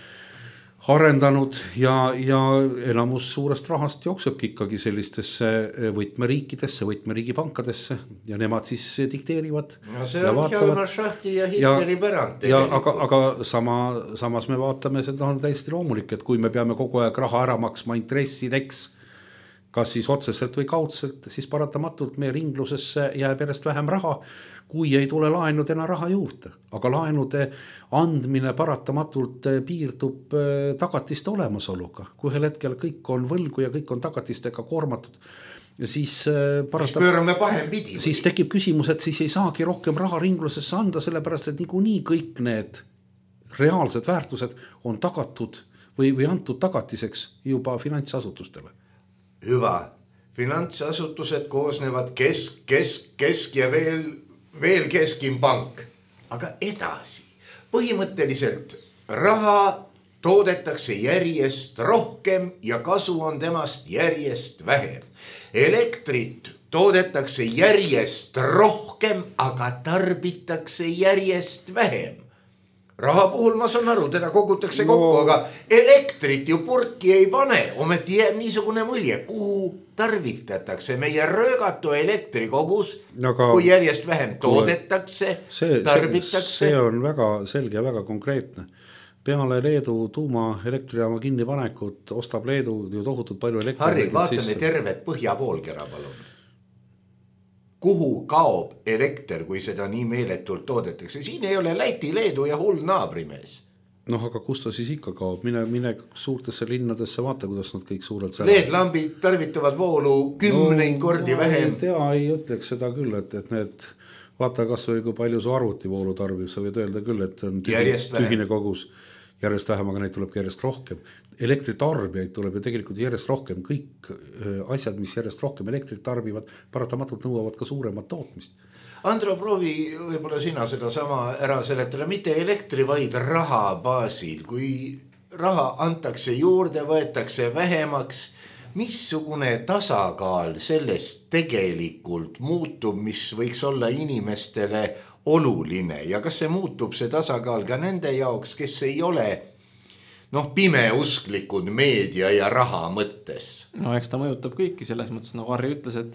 arendanud ja, ja enamus suurest rahast jooksebki ikkagi sellistesse võtmeriikidesse, võtmeriigipankadesse ja nemad siis dikteerivad. No see on Hjalmar-Schachti ja Hitleri pärand. Ja, aga, aga sama, samas me vaatame, seda on täiesti loomulik, et kui me peame kogu aeg raha ära maksma intressideks, kas siis otseselt või kaudselt, siis paratamatult meie ringlusesse jääb järjest vähem raha, kui ei tule laenudena raha juurde. Aga laenude andmine paratamatult piirdub tagatiste olemasoluga. Kui ühel hetkel kõik on võlgu ja kõik on tagatistega koormatud, ja siis, parastab, siis, siis tekib küsimus, et siis ei saagi rohkem raha ringlusesse anda, sellepärast et niikuinii kõik need reaalsed väärtused on tagatud või, või antud tagatiseks juba finantsasutustele. Hüva, finantsasutused koosnevad kesk, kesk, kesk ja veel veel keskim pank, aga edasi. Põhimõtteliselt raha toodetakse järjest rohkem ja kasu on temast järjest vähem. Elektrit toodetakse järjest rohkem, aga tarbitakse järjest vähem. Raha puhul ma saan aru, teda kogutakse no. kokku, aga elektrit ju purki ei pane. Ometi jääb niisugune mulje, kuhu tarvitatakse meie röögatu elektrikogus, aga kui järjest vähem toodetakse, see, tarbitakse. See on väga selge ja väga konkreetne. Peale Leedu tuuma elektrijaama kinni panekut ostab Leedu ju tohutult palju elektrit. Harri, vaatame sisse. Tervet põhjapoolkera palun. Kuhu kaob elekter, kui seda nii meeletult toodetakse? Siin ei ole Läti, Leedu ja hull naabrimees. Noh, aga kus ta siis ikka kaob? Mine, mine suurtesse linnadesse, vaata, kuidas nad kõik suurelt säravad. Need lambid tarvitavad voolu kümneid no, kordi vähem. Ei tea, ei ütleks seda küll, et, et need, vaata kas või kui palju su arvuti voolu tarbib, sa võid öelda küll, et on tühine, tühine kogus. Järjest vähem, aga neid tuleb järjest rohkem. Elektritarbijaid tuleb ju tegelikult järjest rohkem. Kõik asjad, mis järjest rohkem elektrit tarbivad, paratamatult nõuavad ka suuremat tootmist. Andro, proovi võib-olla sina seda sama ära seletada, mitte elektri, vaid raha baasil. Kui raha antakse juurde, võetakse vähemaks, missugune tasakaal sellest tegelikult muutub, mis võiks olla inimestele oluline ja kas see muutub see tasakaal ka nende jaoks, kes ei ole noh, pimeusklikud meedia ja raha mõttes? No eks ta mõjutab kõiki selles mõttes, nagu Harri ütles, et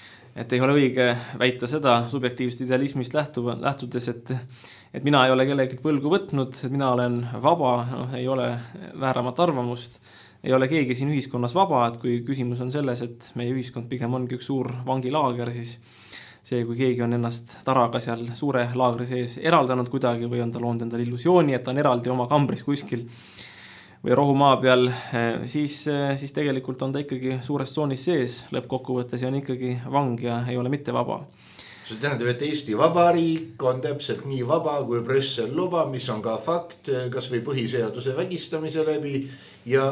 et ei ole õige väita seda subjektiivsest idealismist lähtuva, lähtudes, et, et mina ei ole kellelgi võlgu võtnud, et mina olen vaba, no, ei ole vääramat arvamust, ei ole keegi siin ühiskonnas vaba, et kui küsimus on selles, et meie ühiskond pigem ongi üks suur vangilaager, siis see, kui keegi on ennast taraga seal suure laagri sees eraldanud kuidagi või on ta loonud endale illusiooni, et ta on eraldi oma kambris kuskil või rohumaa peal, siis, siis tegelikult on ta ikkagi suures tsoonis sees lõppkokkuvõttes ja on ikkagi vang ja ei ole mitte vaba. See tähendab, et Eesti Vabariik on täpselt nii vaba, kui Brüssel lubab, mis on ka fakt, kas või põhiseaduse vägistamise läbi ja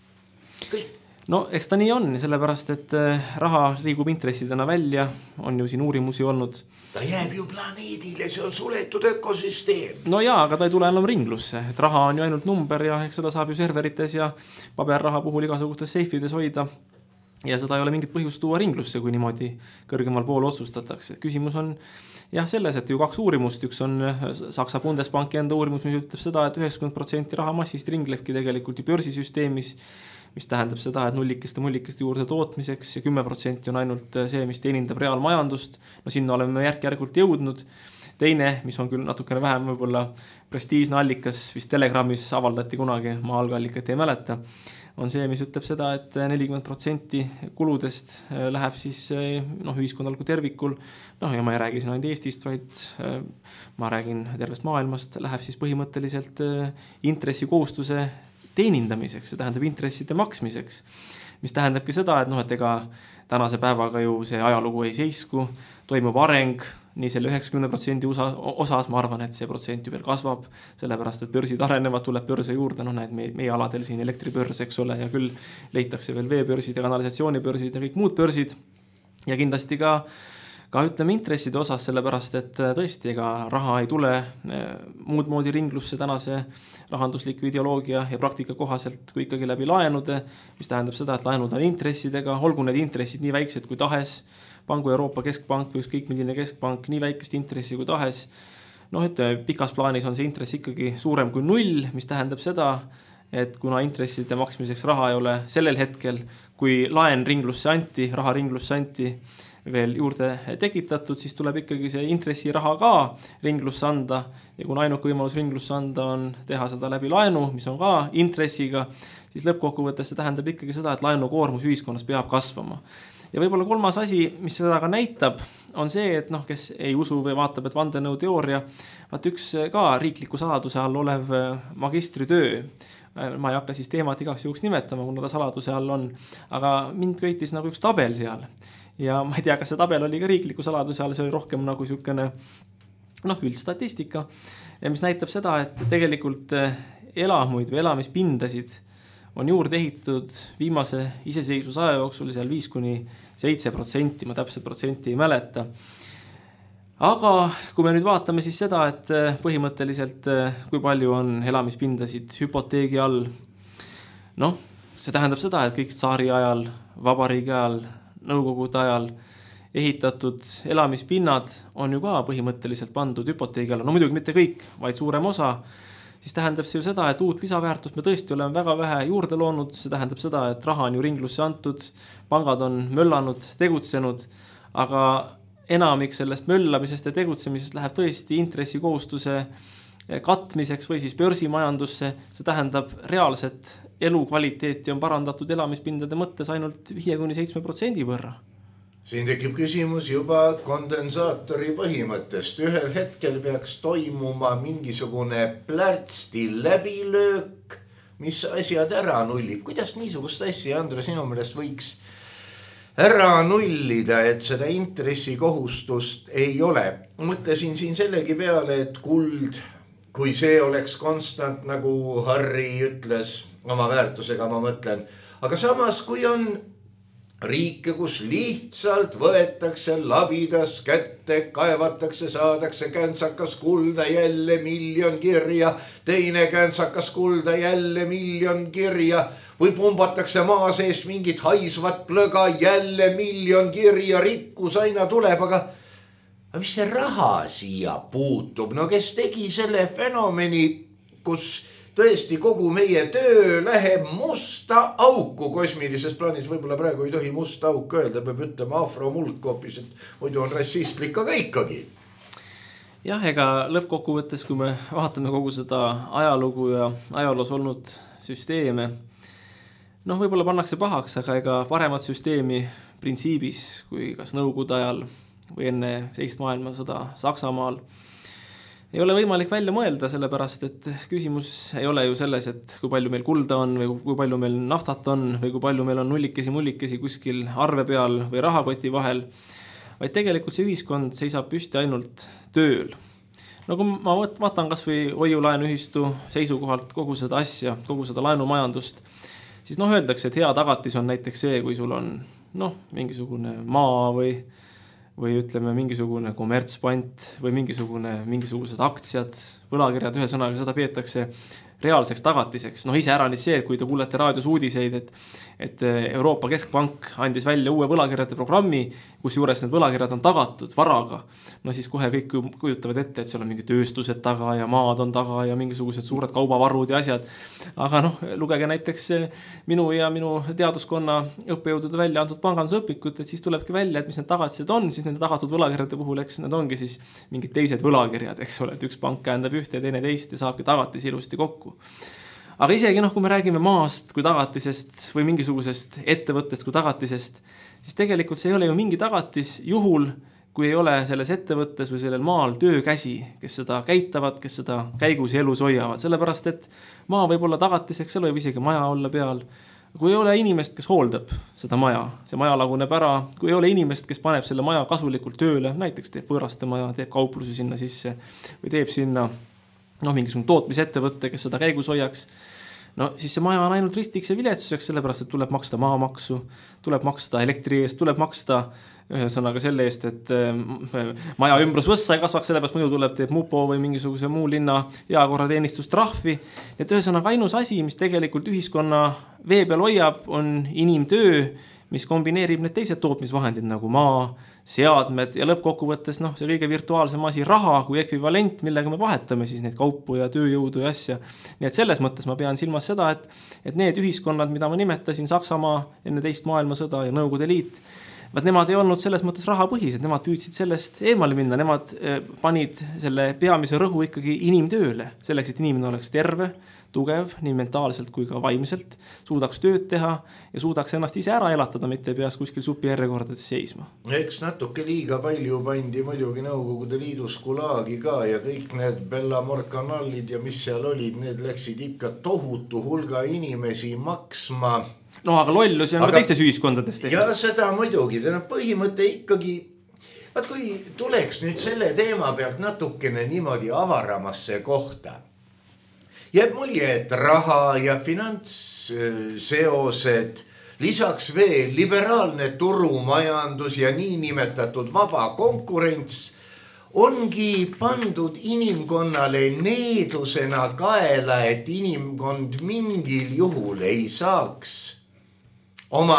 kõik. No eks ta nii on, sellepärast, et raha liigub intressidena välja, on ju siin uurimusi olnud. Ta jääb ju planeedile, see on suletud ökosüsteem. No jaa, aga ta ei tule enam ringlusse, et raha on ju ainult number ja eks seda saab ju serverites ja paberraha puhul igasugustes seifides hoida. Ja seda ei ole mingit põhjust tuua ringlusse, kui niimoodi kõrgemal pool otsustatakse. Küsimus on jah selles, et ju kaks uurimust, üks on Saksa Bundesbanki enda uurimus, mis ütleb seda, et üheksakümmend protsenti rahamassist ringlebki tegelikult ju börsisüsteemis, mis tähendab seda, et nullikeste mullikeste juurde tootmiseks ja kümme protsenti on ainult see, mis teenindab reaalmajandust. No sinna oleme järk-järgult jõudnud. Teine, mis on küll natukene vähem võib-olla prestiižne allikas, vist Telegramis avaldati kunagi, ma algallikat ei mäleta, on see, mis ütleb seda, et nelikümmend protsenti kuludest läheb siis noh, ühiskonnal kui tervikul, noh ja ma ei räägi siin ainult Eestist, vaid ma räägin tervest maailmast, läheb siis põhimõtteliselt intressikohustuse teenindamiseks, see tähendab intresside maksmiseks, mis tähendabki seda, et noh, et ega tänase päevaga ju see ajalugu ei seisku, toimub areng, nii selle üheksakümne protsendi osas, ma arvan, et see protsent ju veel kasvab, sellepärast, et börsid arenevad, tuleb börse juurde, noh näed, meie, meie aladel siin elektribörs, eks ole, ja küll leitakse veel veebörsid ja kanalisatsioonibörsid ja kõik muud börsid ja kindlasti ka ka ütleme intresside osas, sellepärast, et tõesti, ega raha ei tule muud moodi ringlusse tänase rahandusliku ideoloogia ja praktika kohaselt kui ikkagi läbi laenude, mis tähendab seda, et laenud on intressidega, olgu need intressid nii väiksed kui tahes, pangu Euroopa Keskpank või ükskõik milline keskpank nii väikest intressi kui tahes, noh, et pikas plaanis on see intress ikkagi suurem kui null, mis tähendab seda, et kuna intresside maksmiseks raha ei ole sellel hetkel, kui laen ringlusse anti, raha ringlusse anti, veel juurde tekitatud, siis tuleb ikkagi see intressiraha ka ringlusse anda ja kuna ainuke võimalus ringlusse anda on teha seda läbi laenu, mis on ka intressiga, siis lõppkokkuvõttes see tähendab ikkagi seda, et laenukoormus ühiskonnas peab kasvama. Ja võib-olla kolmas asi, mis seda ka näitab, on see, et noh, kes ei usu või vaatab, et vandenõu teooria, vaat üks ka riikliku saladuse all olev magistritöö, ma ei hakka siis teemat igaks juhuks nimetama, kuna ta saladuse all on, aga mind köitis nagu üks tabel seal. Ja ma ei tea, kas see tabel oli ka riikliku saladuse all, see oli rohkem nagu sükene noh, üldstatistika, mis näitab seda, et tegelikult elamuid või elamispindasid on juurde ehitatud viimase iseseisvuse aja jooksul seal viis kuni seitse protsenti, ma täpselt protsenti ei mäleta. Aga kui me nüüd vaatame siis seda, et põhimõtteliselt kui palju on elamispindasid hüpoteegi all, noh, see tähendab seda, et kõik tsaari ajal, vabariigi ajal, nõukogude ajal ehitatud elamispinnad on ju ka põhimõtteliselt pandud hüpoteegi alla, no muidugi mitte kõik, vaid suurem osa, siis tähendab see ju seda, et uut lisaväärtust me tõesti oleme väga vähe juurde loonud, see tähendab seda, et raha on ju ringlusse antud, pangad on möllanud, tegutsenud, aga enamik sellest möllamisest ja tegutsemisest läheb tõesti intressikohustuse katmiseks või siis börsimajandusse, see tähendab reaalset elukvaliteeti on parandatud elamispindade mõttes ainult viis kuni seitse protsendi võrra. Siin tekib küsimus juba kondensaatori põhimõttest. Ühel hetkel peaks toimuma mingisugune plärtsti läbilöök, mis asjad ära nullib. Kuidas niisugust asja, Andre, sinu meelest võiks ära nullida, et seda intressikohustust ei ole? Mõtlesin siin sellegi peale, et kuld, kui see oleks konstant, nagu Harri ütles, oma väärtusega ma mõtlen. Aga samas, kui on riike, kus lihtsalt võetakse labidas kätte, kaevatakse, saadakse käntsakas kulda, jälle miljon kirja, teine käntsakas kulda, jälle miljon kirja, või pumbatakse maa sees mingit haisvat plõga, jälle miljon kirja, rikkus aina tuleb, aga, aga mis see raha siia puutub? No kes tegi selle fenomeni, kus tõesti kogu meie töö läheb musta auku kosmilises plaanis, võib-olla praegu ei tohi musta auk öelda, peab ütlema afromulk hoopis, et muidu on rassistlik, aga ikkagi. Jah, ega lõppkokkuvõttes, kui me vaatame kogu seda ajalugu ja ajaloos olnud süsteeme, noh, võib-olla pannakse pahaks, aga ega paremat süsteemi printsiibis, kui kas nõukogude ajal või enne teist maailmasõda Saksamaal, ei ole võimalik välja mõelda, sellepärast, et küsimus ei ole ju selles, et kui palju meil kulda on või kui palju meil naftat on või kui palju meil on nullikesi-mullikesi kuskil arve peal või rahakoti vahel, vaid tegelikult see ühiskond seisab püsti ainult tööl. No kui ma vaatan kas või hoiulaenuühistu seisukohalt kogu seda asja, kogu seda laenumajandust, siis noh, öeldakse, et hea tagatis on näiteks see, kui sul on noh, mingisugune maa või või ütleme mingisugune kommertspant või mingisugune, mingisugused aktsiad, võlakirjad, ühe sõnaga seda peetakse reaalseks tagatiseks. Noh, ise äranis see, kui te kuulete raadios uudiseid, et, et Euroopa Keskpank andis välja uue võlakirjade programmi, kus juures need võlakirjad on tagatud varaga. No siis kohe kõik kujutavad ette, et seal on mingi tööstused taga ja maad on taga ja mingisugused suured kaubavarud ja asjad. Aga noh, lugege näiteks minu ja minu teaduskonna õppejõudude välja antud pangandusõpikut, et siis tulebki välja, et mis need tagatised on, siis nende tagatud võlakirjade puhul, eks need ongi siis mingid teised võlakirjad, eks ole, et üks pank käändab ühte ja teine teist ja saabki tagatis ilusti kokku. Aga isegi noh, kui me räägime maast kui tagatisest või mingisugusest ettevõttest kui tagatisest, siis tegelikult see ei ole ju mingi tagatis juhul, kui ei ole selles ettevõttes või sellel maal töökäsi, kes seda käitavad, kes seda käigus ja elus hoiavad. Sellepärast, et maa võib olla tagatiseks, seal võib isegi maja olla peal. Kui ei ole inimest, kes hooldab seda maja, see maja laguneb ära, kui ei ole inimest, kes paneb selle maja kasulikult tööle, näiteks teeb võõraste maja, teeb kauplusi sinna sisse või teeb sinna noh, mingisugune tootmisettevõtte, kes seda käigus hoiaks, no siis see maja on ainult ristiks ja viletsuseks, sellepärast, et tuleb maksta maamaksu, tuleb maksta elektri eest, tuleb maksta ühesõnaga selle eest, et maja ümbrus võssa ei kasvaks, sellepärast muidu tuleb teeb mupo või mingisuguse muu linna heakorrateenistus-trahvi. Et ühesõnaga ainus asi, mis tegelikult ühiskonna vee peal hoiab, on inimtöö, mis kombineerib need teised tootmisvahendid nagu maa, seadmed ja lõppkokkuvõttes noh, see kõige virtuaalsem asi raha kui ekvivalent, millega me vahetame siis neid kaupu ja tööjõudu ja asja. Nii et selles mõttes ma pean silmas seda, et, et need ühiskonnad, mida ma nimetasin, Saksamaa enne teist maailmasõda ja Nõukogude Liit, vaat nemad ei olnud selles mõttes rahapõhised, nemad püüdsid sellest eemale minna, nemad panid selle peamise rõhu ikkagi inimtööle, selleks, et inimene oleks terve, tugev, nii mentaalselt kui ka vaimselt, suudaks tööd teha ja suudaks ennast ise ära elatada, mitte ei peaks kuskil supi järjekordades seisma. Eks natuke liiga palju pandi muidugi Nõukogude Liidus Gulagi ka ja kõik need Bellamorkanallid ja mis seal olid, need läksid ikka tohutu hulga inimesi maksma. No aga lollusi on aga, ka teistes ühiskondades tehtud. Ja seda muidugi, põhimõte ikkagi, vaat kui tuleks nüüd selle teema pealt natukene niimoodi avaramasse kohta, jääb mulje, et raha ja finantsseosed, lisaks veel liberaalne turumajandus ja niinimetatud vaba konkurents ongi pandud inimkonnale needusena kaela, et inimkond mingil juhul ei saaks oma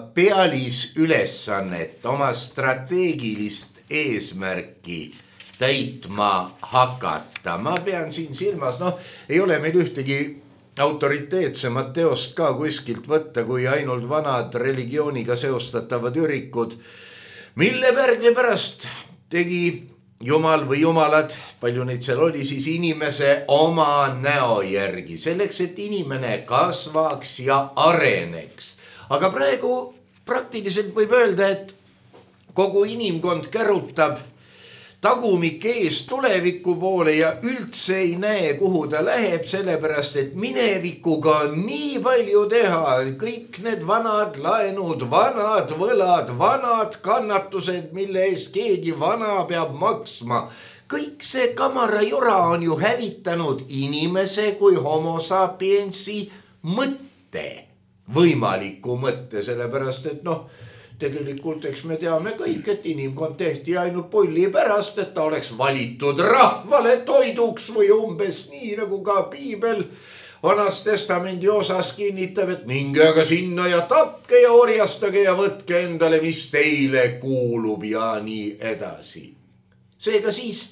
pealisülesannet, oma strateegilist eesmärki täitma hakata. Ma pean siin silmas, noh, ei ole meil ühtegi autoriteetsemat teost ka kuskilt võtta, kui ainult vanad religiooniga seostatavad ürikud, mille pärgli pärast tegi Jumal või jumalad, palju neid seal oli, siis inimese oma näo järgi, selleks, et inimene kasvaks ja areneks. Aga praegu praktiliselt võib öelda, et kogu inimkond kärutab tagumik ees tuleviku poole ja üldse ei näe, kuhu ta läheb, sellepärast, et minevikuga on nii palju teha. Kõik need vanad laenud, vanad võlad, vanad kannatused, mille eest keegi vana peab maksma. Kõik see kamara jura on ju hävitanud inimese kui homo sapiensi mõtte, võimaliku mõtte, sellepärast, et noh, tegelikult eks me teame kõik, et inimkond tehti ainult pulli pärast, et ta oleks valitud rahvale toiduks või umbes nii, nagu ka piibel Vanas testamendi osas kinnitab, et minge aga sinna ja tapke ja orjastage ja võtke endale, mis teile kuulub ja nii edasi. Seega siis,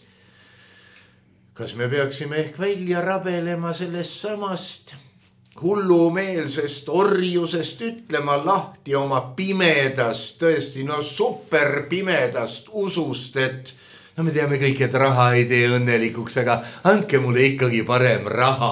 kas me peaksime ehk välja rabelema sellest samast hullumeelsest orjusest, ütlema lahti oma pimedast, tõesti no super pimedast usust, et no me teame kõik, et raha ei tee õnnelikuks, aga andke mulle ikkagi parem raha.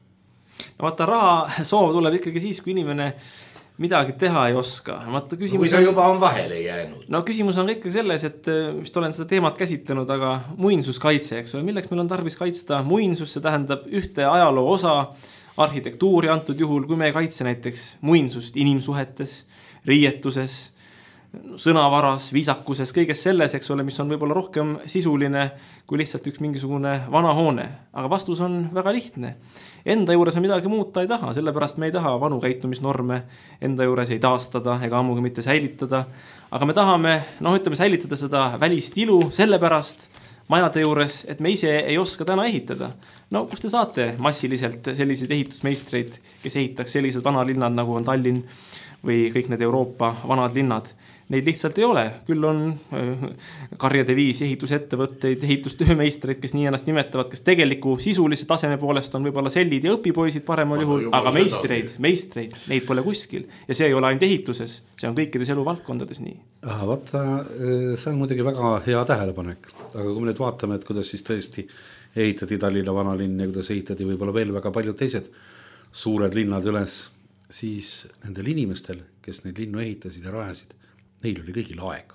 No vaata, raha soov tuleb ikkagi siis, kui inimene midagi teha ei oska. Vaata, küsimus kui ta juba on vahele jäänud. No küsimus on ikkagi selles, et vist olen seda teemat käsitlenud, aga muinsuskaitse, eks ole, milleks meil on tarvis kaitsta muinsus, see tähendab ühte ajaloo osa, arhitektuuri antud juhul, kui me ei kaitse näiteks muinsust inimsuhetes, riietuses, sõnavaras, viisakuses, kõiges selles, eks ole, mis on võib-olla rohkem sisuline kui lihtsalt üks mingisugune vana hoone. Aga vastus on väga lihtne. Enda juures me midagi muuta ei taha, sellepärast me ei taha vanu käitumisnorme enda juures ei taastada ega ammugi mitte säilitada. Aga me tahame, noh ütleme, säilitada seda välistilu sellepärast majade juures, et me ise ei oska täna ehitada. No kus te saate massiliselt selliseid ehitusmeistreid, kes ehitaks sellised vanalinnad, nagu on Tallinn või kõik need Euroopa vanad linnad. Neid lihtsalt ei ole. Küll on karjade viis ehitusettevõtteid, ehitustöömeistreid, kes nii ennast nimetavad, kes tegeliku sisulise taseme poolest on võib-olla sellid ja õpipoisid paremal juhul, aga meistreid, meistreid, neid pole kuskil. Ja see ei ole ainult ehituses, see on kõikides eluvaldkondades nii. Aha, vaata, see on muidugi väga hea tähelepanek. Aga kui me nüüd vaatame, et kuidas siis tõesti ehitati Tallinna vanalinn ja kuidas ehitati võib-olla veel väga paljud teised suured linnad üles, siis nendel inimestel, kes neid linnu ehitasid ja rajasid, neil oli kõigil aega.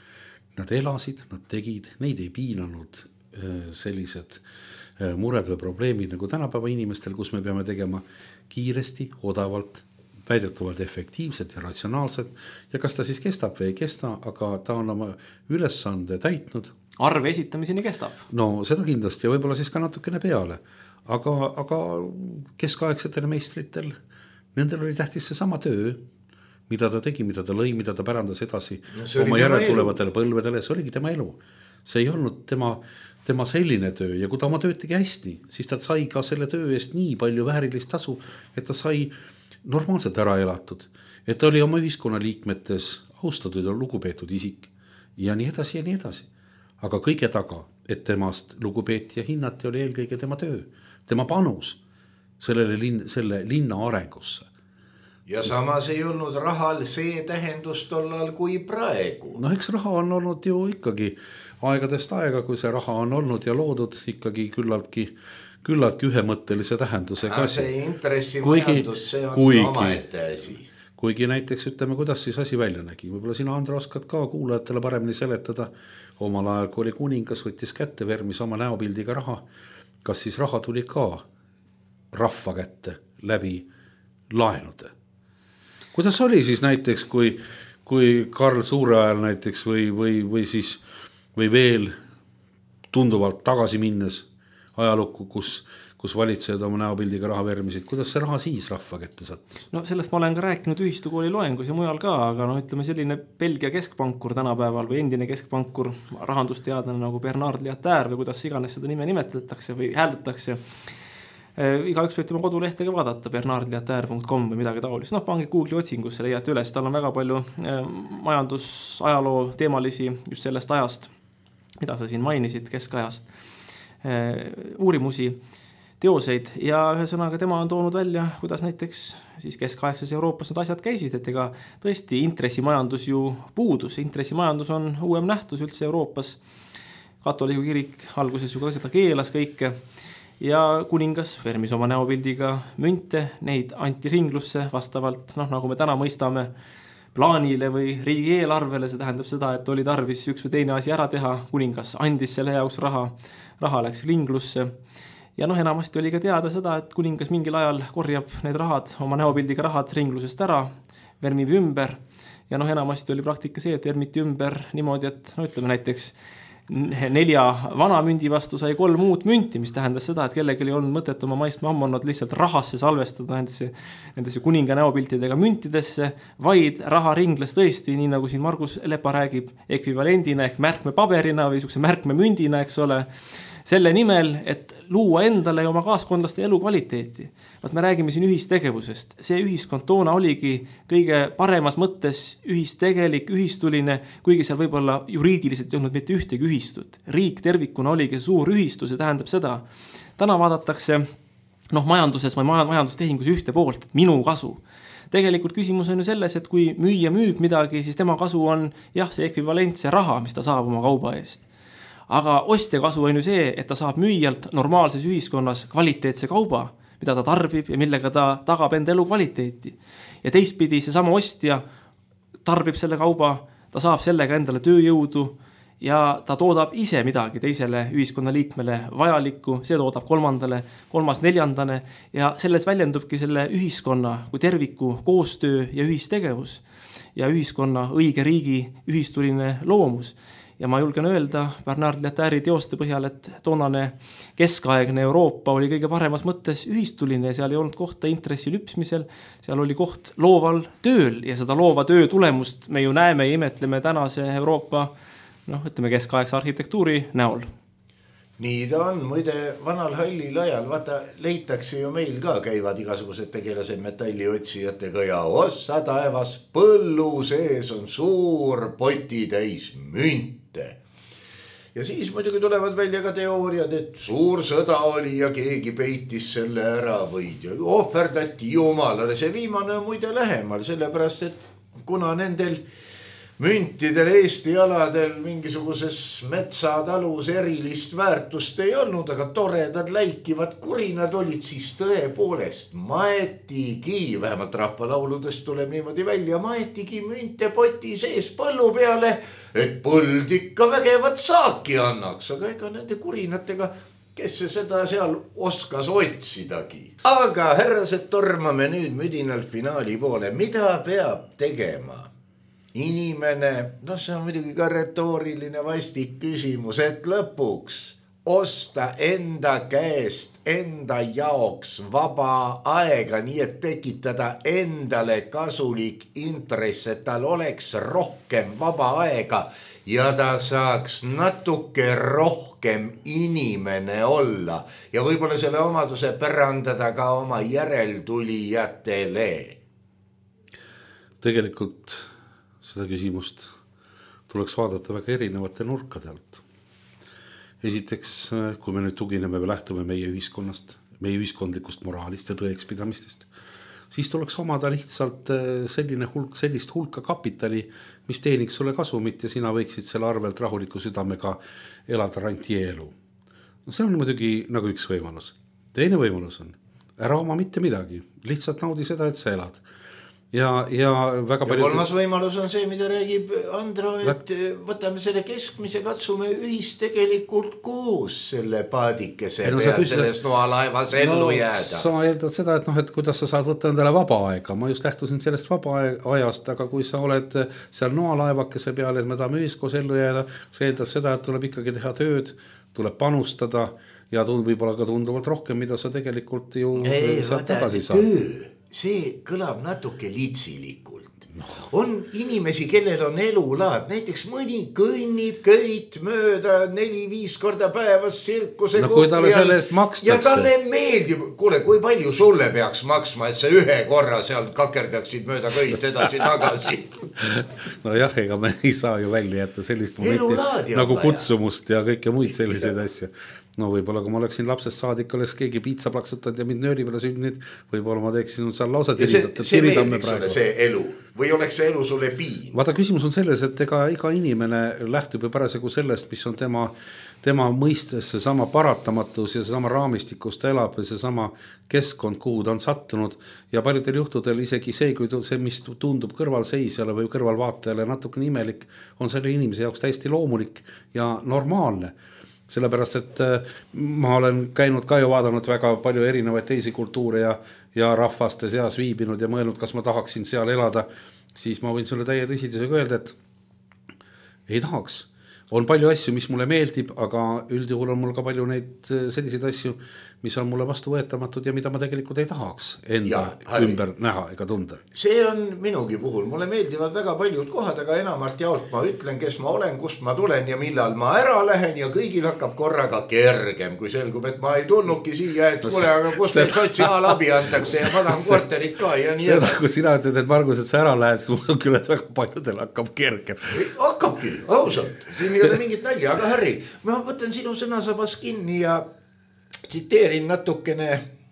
Nad elasid, nad tegid, neid ei piinanud sellised mured või probleemid nagu tänapäeva inimestel, kus me peame tegema kiiresti, odavalt, väidetavalt efektiivselt ja ratsionaalselt. Ja kas ta siis kestab või ei kesta, aga ta on oma ülesande täitnud. Arve esitamiseni kestab. No seda kindlasti ja võib-olla siis ka natukene peale. Aga, aga keskaegsetel meistritel, nendel oli tähtis see sama töö, mida ta tegi, mida ta lõi, mida ta pärandas edasi no, oma järeltulevatele põlvedele, see oligi tema elu. See ei olnud tema, tema selline töö ja kui ta oma tööd tegi hästi, siis ta sai ka selle töö eest nii palju väärilist tasu, et ta sai normaalselt ära elatud. Et ta oli oma ühiskonna liikmetes austatud ja lugupeetud isik ja nii edasi ja nii edasi. Aga kõige taga, et temast lugupeeti ja hinnati oli eelkõige tema töö, tema panus sellele lin, selle linna arengusse. Ja samas ei olnud rahal see tähendus tollal kui praegu. No eks raha on olnud ju ikkagi aegadest aega, kui see raha on olnud ja loodud ikkagi küllaltki, küllaltki ühemõttelise tähendusega. Aga see intressimajandus, see on kuigi, oma ette asi. Kuigi näiteks ütleme, kuidas siis asi välja nägi. Võib-olla sina, Andra, oskad ka kuulajatele paremini seletada. Omal ajal, kui oli kuningas, võttis kätte, vermis oma näopildiga raha. Kas siis raha tuli ka rahva kätte läbi laenude? Kuidas oli siis näiteks, kui, kui Karl Suure ajal näiteks või, või, või siis või veel tunduvalt tagasi minnes ajalukku, kus, kus valitsejad oma näopildiga raha vermisid, kuidas see raha siis rahva kätte satt? No sellest ma olen ka rääkinud ühistukooli loengus ja mujal ka, aga no ütleme selline Belgia keskpankur tänapäeval või endine keskpankur, rahandusteadlane nagu Bernard Lietaer või kuidas iganes seda nime nimetatakse või hääldatakse. Igaüks võib tema kodulehtega vaadata bernard lietaer punkt com või midagi taolist. Noh, pange Google'i otsingusse, leiate üles. Tal on väga palju majandus, ajaloo teemalisi just sellest ajast, mida sa siin mainisid, keskajast, uurimusi, teoseid ja ühe sõnaga tema on toonud välja, kuidas näiteks siis keskaegses Euroopas need asjad käisid, et ega tõesti intressimajandus ju puudus. Intressimajandus on uuem nähtus üldse Euroopas. Katoliku kirik alguses ju ka seda keelas kõike. Ja kuningas vermis oma näopildiga münte, neid anti ringlusse vastavalt, noh, nagu me täna mõistame, plaanile või riigieelarvele. See tähendab seda, et oli tarvis üks või teine asi ära teha. Kuningas andis selle jaoks raha, raha läks ringlusse. Ja noh, enamasti oli ka teada seda, et kuningas mingil ajal korjab need rahad, oma näopildiga rahad ringlusest ära, vermib ümber. Ja noh, enamasti oli praktika see, et vermiti ümber niimoodi, et no ütleme näiteks nelja vana mündi vastu sai kolm uut münti, mis tähendas seda, et kellelgi on mõtet oma maist mammonnat lihtsalt rahasse salvestada nendesse, nendesse kuninga näopiltidega müntidesse, vaid raha ringles tõesti, nii nagu siin Margus Lepa räägib, ekvivalendina ehk märkmepaberina või niisuguse märkmemündina, eks ole, selle nimel, et luua endale ja oma kaaskondlaste elukvaliteeti. Vaat me räägime siin ühistegevusest. See ühiskond toona oligi kõige paremas mõttes ühistegelik, ühistuline, kuigi seal võib-olla juriidiliselt ei olnud mitte ühtegi ühistut. Riik tervikuna oligi suur ühistus, see tähendab seda. Täna vaadatakse noh, majanduses või majandustehingus ühte poolt, minu kasu. Tegelikult küsimus on ju selles, et kui müüja müüb midagi, siis tema kasu on jah, see ekvivalentse raha, mis ta saab oma kauba eest. Aga ostja kasu on ju see, et ta saab müüjalt normaalses ühiskonnas kvaliteetse kauba, mida ta tarbib ja millega ta tagab enda elu kvaliteeti. Ja teistpidi see sama ostja tarbib selle kauba, ta saab sellega endale tööjõudu ja ta toodab ise midagi teisele ühiskonnaliikmele vajalikku, see toodab kolmandale, kolmas neljandane ja selles väljendubki selle ühiskonna kui terviku koostöö ja ühistegevus ja ühiskonna õige riigi ühistuline loomus. Ja ma julgen öelda Bernard Lietaeri teoste põhjal, et toonane keskaegne Euroopa oli kõige paremas mõttes ühistuline, seal ei olnud kohta intressi lüpsmisel, seal oli koht looval tööl ja seda loova töö tulemust me ju näeme ja imetleme tänase Euroopa, noh, ütleme keskaegse arhitektuuri näol. Nii ta on, muide vanal hallil ajal, vaata, leitakse ju meil ka käivad igasugused tegelased metalliotsijatega ja ossa taevas põllu sees on suur potitäis münte. Ja siis muidugi tulevad välja ka teooriad, et suur sõda oli ja keegi peitis selle ära või ohverdati jumalale. See viimane on muide lähemal, sellepärast et kuna nendel müntidel Eesti aladel mingisuguses metsatalus erilist väärtust ei olnud, aga toredad läikivad kurinad olid, siis tõepoolest maetigi, vähemalt rahvalauludest tuleb niimoodi välja, maetigi münte poti sees põllu peale, et põld ikka vägevat saaki annaks, aga ega nende kurinatega, kes see seda seal oskas otsidagi. Aga härrased, tormame nüüd müdinal finaali poole, mida peab tegema inimene, noh see on muidugi ka retooriline vastik küsimus, et lõpuks osta enda käest enda jaoks vaba aega, nii et tekitada endale kasulik intress, et tal oleks rohkem vaba aega ja ta saaks natuke rohkem inimene olla ja võib-olla selle omaduse pärandada ka oma järeltulijatele. Tegelikult seda küsimust tuleks vaadata väga erinevate nurkade alt. Esiteks, kui me nüüd tugineme või lähtume meie ühiskonnast, meie ühiskondlikust moraalist ja tõekspidamistest, siis tuleks omada lihtsalt selline hulk, sellist hulka kapitali, mis teeniks sulle kasumit ja sina võiksid selle arvelt rahuliku südamega elada rantielu. See on muidugi nagu üks võimalus. Teine võimalus on, ära oma mitte midagi, lihtsalt naudi seda, et sa elad. Ja, ja, väga ja kolmas võimalus on see, mida räägib Andro, et võtame selle keskmise, katsume ühist tegelikult koos selle paadikese no, peal, selles noalaevas ellu no, jääda. Sa eeldad seda, et, noh, et kuidas sa saad võtta endale vaba aega. Ma just lähtusin sellest vaba ajast, aga kui sa oled seal noalaevakese peal, et me tahame ühiskoos ellu jääda, see eeldab seda, et tuleb ikkagi teha tööd, tuleb panustada ja tund, võib-olla ka tunduvalt rohkem, mida sa tegelikult ju ei, saad tagasi saada. Töö. See kõlab natuke liitsilikult. No. On inimesi, kellel on elulaad, näiteks mõni kõnnib köit mööda neli-viis korda päevas sirkuse no, kui talle selle eest makstakse. Ja talle meeldib, kuule, kui palju sulle peaks maksma, et sa ühe korra seal kakerdaksid mööda köit edasi-tagasi. No jah, ega me ei saa ju välja jätta sellist momenti nagu kutsumust ja kõike muid selliseid asju. No võib-olla kui ma oleksin lapsest saadik, oleks keegi piitsa plaksutanud ja mind nööri peale sünnid, võib-olla ma teeksin seal lausa tiridamme see, see meeldiks sulle see elu või oleks see elu sulle piin? Vaata, küsimus on selles, et ega iga inimene lähtub ju parasjagu sellest, mis on tema, tema mõistes see sama paratamatus ja see sama raamistikus ta elab või see sama keskkond, kuhu ta on sattunud ja paljudel juhtudel isegi see, kui see, mis tundub kõrvalseisjale või kõrvalvaatajale natukene imelik, on selle inimese jaoks täiesti loomulik ja normaalne. Sellepärast, et ma olen käinud ka ju vaadanud väga palju erinevaid teisi kultuure ja, ja rahvaste seas viibinud ja mõelnud, kas ma tahaksin seal elada, siis ma võin sulle täie tõsidusega öelda, et ei tahaks. on palju asju, mis mulle meeldib, aga üldjuhul on mul ka palju neid selliseid asju, mis on mulle vastuvõetamatud ja mida ma tegelikult ei tahaks enda ja, ümber näha ega tunda. See on minugi puhul, mulle meeldivad väga paljud kohad, aga enamalt jaolt ma ütlen, kes ma olen, kust ma tulen ja millal ma ära lähen ja kõigil hakkab korraga kergem, kui selgub, et ma ei tulnudki siia, et kuule, aga kus meil sotsiaalabi antakse ja ma tahan korterit ka ja nii seda, kui sina ütled, et Margus, et sa ära lähed, siis mul on küll, et väga paljudel hakkab kergem. Hakkabki, ausalt, siin ei ole mingit nalja, aga Harri, ma võtan sinu sõnasabas kinni ja tsiteerin natukene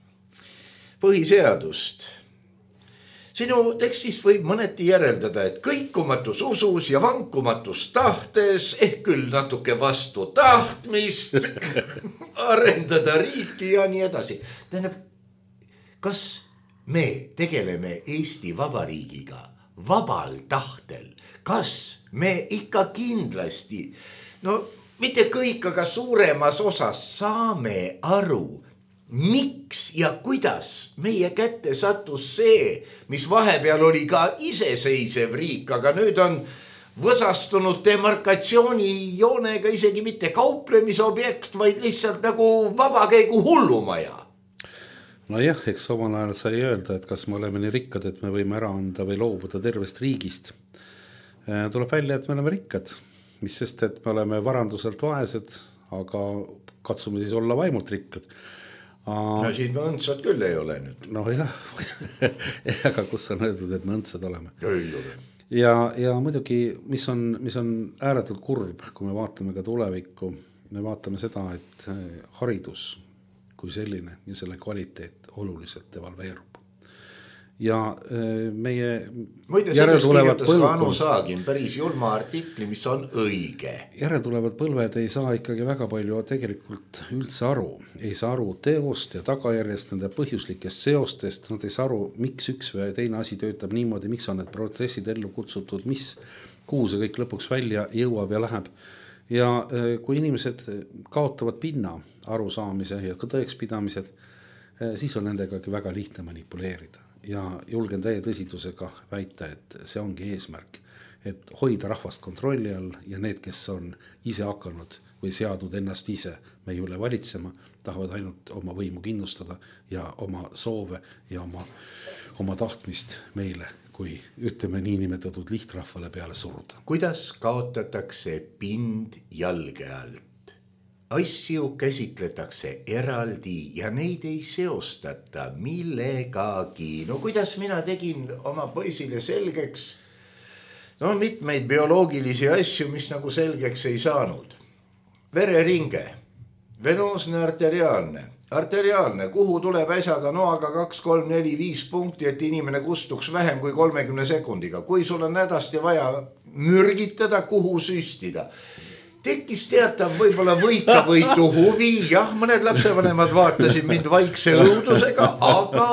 põhiseadust. Sinu tekstist võib mõneti järeldada, et kõikumatus usus ja vankumatus tahtes ehk küll natuke vastu tahtmist arendada riiki ja nii edasi. Tähendab, kas me tegeleme Eesti Vabariigiga vabal tahtel? Kas me ikka kindlasti, no mitte kõik, aga suuremas osas saame aru, miks ja kuidas meie kätte sattus see, mis vahepeal oli ka iseseisev riik, aga nüüd on võsastunud demarkatsiooni joonega isegi mitte kauplemisobjekt, vaid lihtsalt nagu vabakäigu hullumaja. No jah, eks omal ajal sai öelda, et kas me oleme nii rikkad, et me võime ära anda või loobuda tervest riigist. Tuleb välja, et me oleme rikkad. Mis sest, et me oleme varanduselt vaesed, aga katsume siis olla vaimult rikkad. No siis me õndsad küll ei ole nüüd. No jah, aga kus on öeldud, et me õndsad oleme. Ei ole. Ja, ja muidugi, mis on, mis on ääretult kurb, kui me vaatame ka tulevikku, me vaatame seda, et haridus kui selline ja selle kvaliteet oluliselt devalveerub. Ja meie muide, sellest kirjutas ka Anu Saagin päris julma artikli, mis on õige. Järeltulevad põlved ei saa ikkagi väga palju tegelikult üldse aru. Ei saa aru teost ja tagajärjest, nende põhjuslikest seostest. Nad ei saa aru, miks üks või teine asi töötab niimoodi, miks on need protsessid ellu kutsutud, mis, kuhu see kõik lõpuks välja jõuab ja läheb. Ja kui inimesed kaotavad pinna arusaamise ja ka tõekspidamised, siis on nendegagi väga lihtne manipuleerida. Ja julgen täie tõsidusega väita, et see ongi eesmärk, et hoida rahvast kontrolli all ja need, kes on ise hakanud või seadnud ennast ise meie üle valitsema, tahavad ainult oma võimu kindlustada ja oma soove ja oma, oma tahtmist meile, kui ütleme niinimetatud lihtrahvale peale suruda. Kuidas kaotatakse pind jalge alt? Asju käsitletakse eraldi ja neid ei seostata millegagi. No kuidas mina tegin oma poisile selgeks, no mitmeid bioloogilisi asju, mis nagu selgeks ei saanud. Vereringe, venoosne arteriaalne, arteriaalne, kuhu tuleb äsada noaga kaks, kolm, neli, viis punkti, et inimene kustuks vähem kui kolmekümne sekundiga. Kui sul on hädasti vaja mürgitada, kuhu süstida. Tekkis teatav võib-olla võikavõitu huvi, jah, mõned lapsevanemad vaatasid mind vaikse õudusega, aga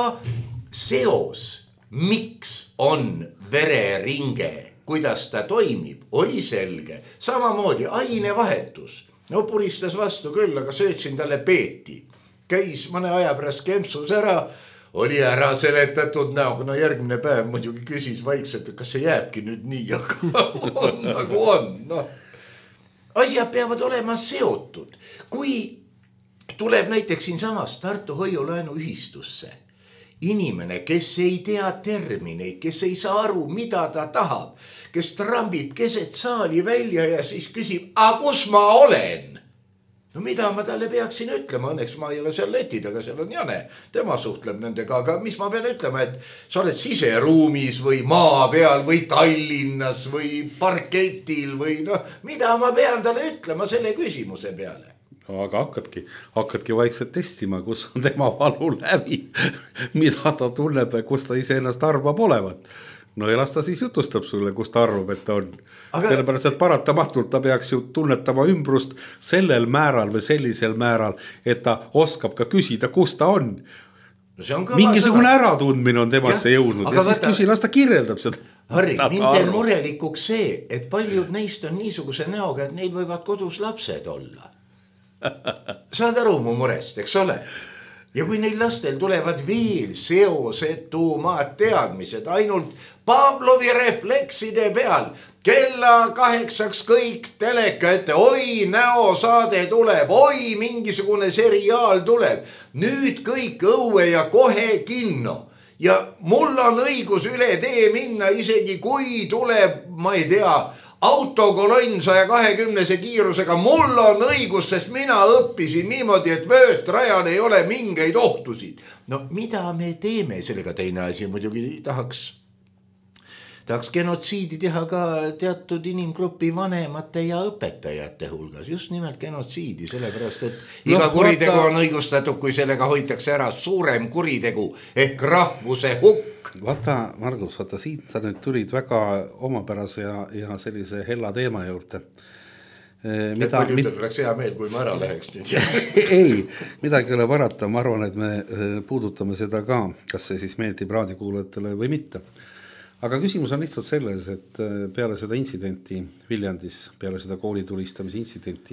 seos, miks on vereringe, kuidas ta toimib, oli selge. Samamoodi ainevahetus, no puristas vastu küll, aga söötsin talle peeti. Käis mõne aja pärast kempsus ära, oli ära seletatud näoga, no järgmine päev muidugi küsis vaikselt, et kas see jääbki nüüd nii, aga on nagu on, noh. Asjad peavad olema seotud. Kui tuleb näiteks siin samas Tartu hoiulaenu ühistusse inimene, kes ei tea termineid, kes ei saa aru, mida ta tahab, kes trambib keset saali välja ja siis küsib, aga kus ma olen? No mida ma talle peaksin ütlema, õnneks ma ei ole seal letid, aga seal on Jane, tema suhtleb nendega, aga mis ma pean ütlema, et sa oled siseruumis või maa peal või Tallinnas või parketil või noh, mida ma pean talle ütlema selle küsimuse peale? No, aga hakkadki, hakkadki vaikselt testima, kus on tema valu läbi, mida ta tunneb ja kus ta ise ennast arvab olevat. No ja las ta siis jutustab sulle, kus ta arvab, et ta on. Aga sellepärast, et paratamatult ta peaks ju tunnetama ümbrust sellel määral või sellisel määral, et ta oskab ka küsida, kus ta on. No see on mingisugune äratundmine on temasse ja, jõudnud ja siis võta... küsi, las ta kirjeldab seda. Harri, mind teeb murelikuks see, et paljud neist on niisuguse näoga, et neil võivad kodus lapsed olla. Saad aru mu murest, eks ole? ja kui neil lastel tulevad veel seosetumad teadmised ainult Pavlovi reflekside peal, kella kaheksaks kõik teleka ette, oi näosaade tuleb, oi mingisugune seriaal tuleb, nüüd kõik õue ja kohe kinno. Ja mul on õigus üle tee minna, isegi kui tuleb, ma ei tea, autokolonn saja kahekümnese kiirusega, mul on õigus, sest mina õppisin niimoodi, et vöötrajal ei ole mingeid ohtusid. No mida me teeme sellega? Teine asi muidugi tahaks, tahaks genotsiidi teha ka teatud inimgrupi vanemate ja õpetajate hulgas. Just nimelt genotsiidi, sellepärast, et iga no, kuritegu vaata... on õigustatud, kui sellega hoitakse ära suurem kuritegu ehk rahvuse hukk. Vaata, Margus, vaata siit sa nüüd tulid väga omapärase ja, ja sellise hella teema juurde. Mida, et palju ütleb, oleks hea meel, kui ma ära läheks nüüd. Ei, midagi ei ole parata, ma arvan, et me puudutame seda ka, kas see siis meeldib raadiokuulajatele või mitte. Aga küsimus on lihtsalt selles, et peale seda intsidenti Viljandis, peale seda kooli tulistamise intsidenti,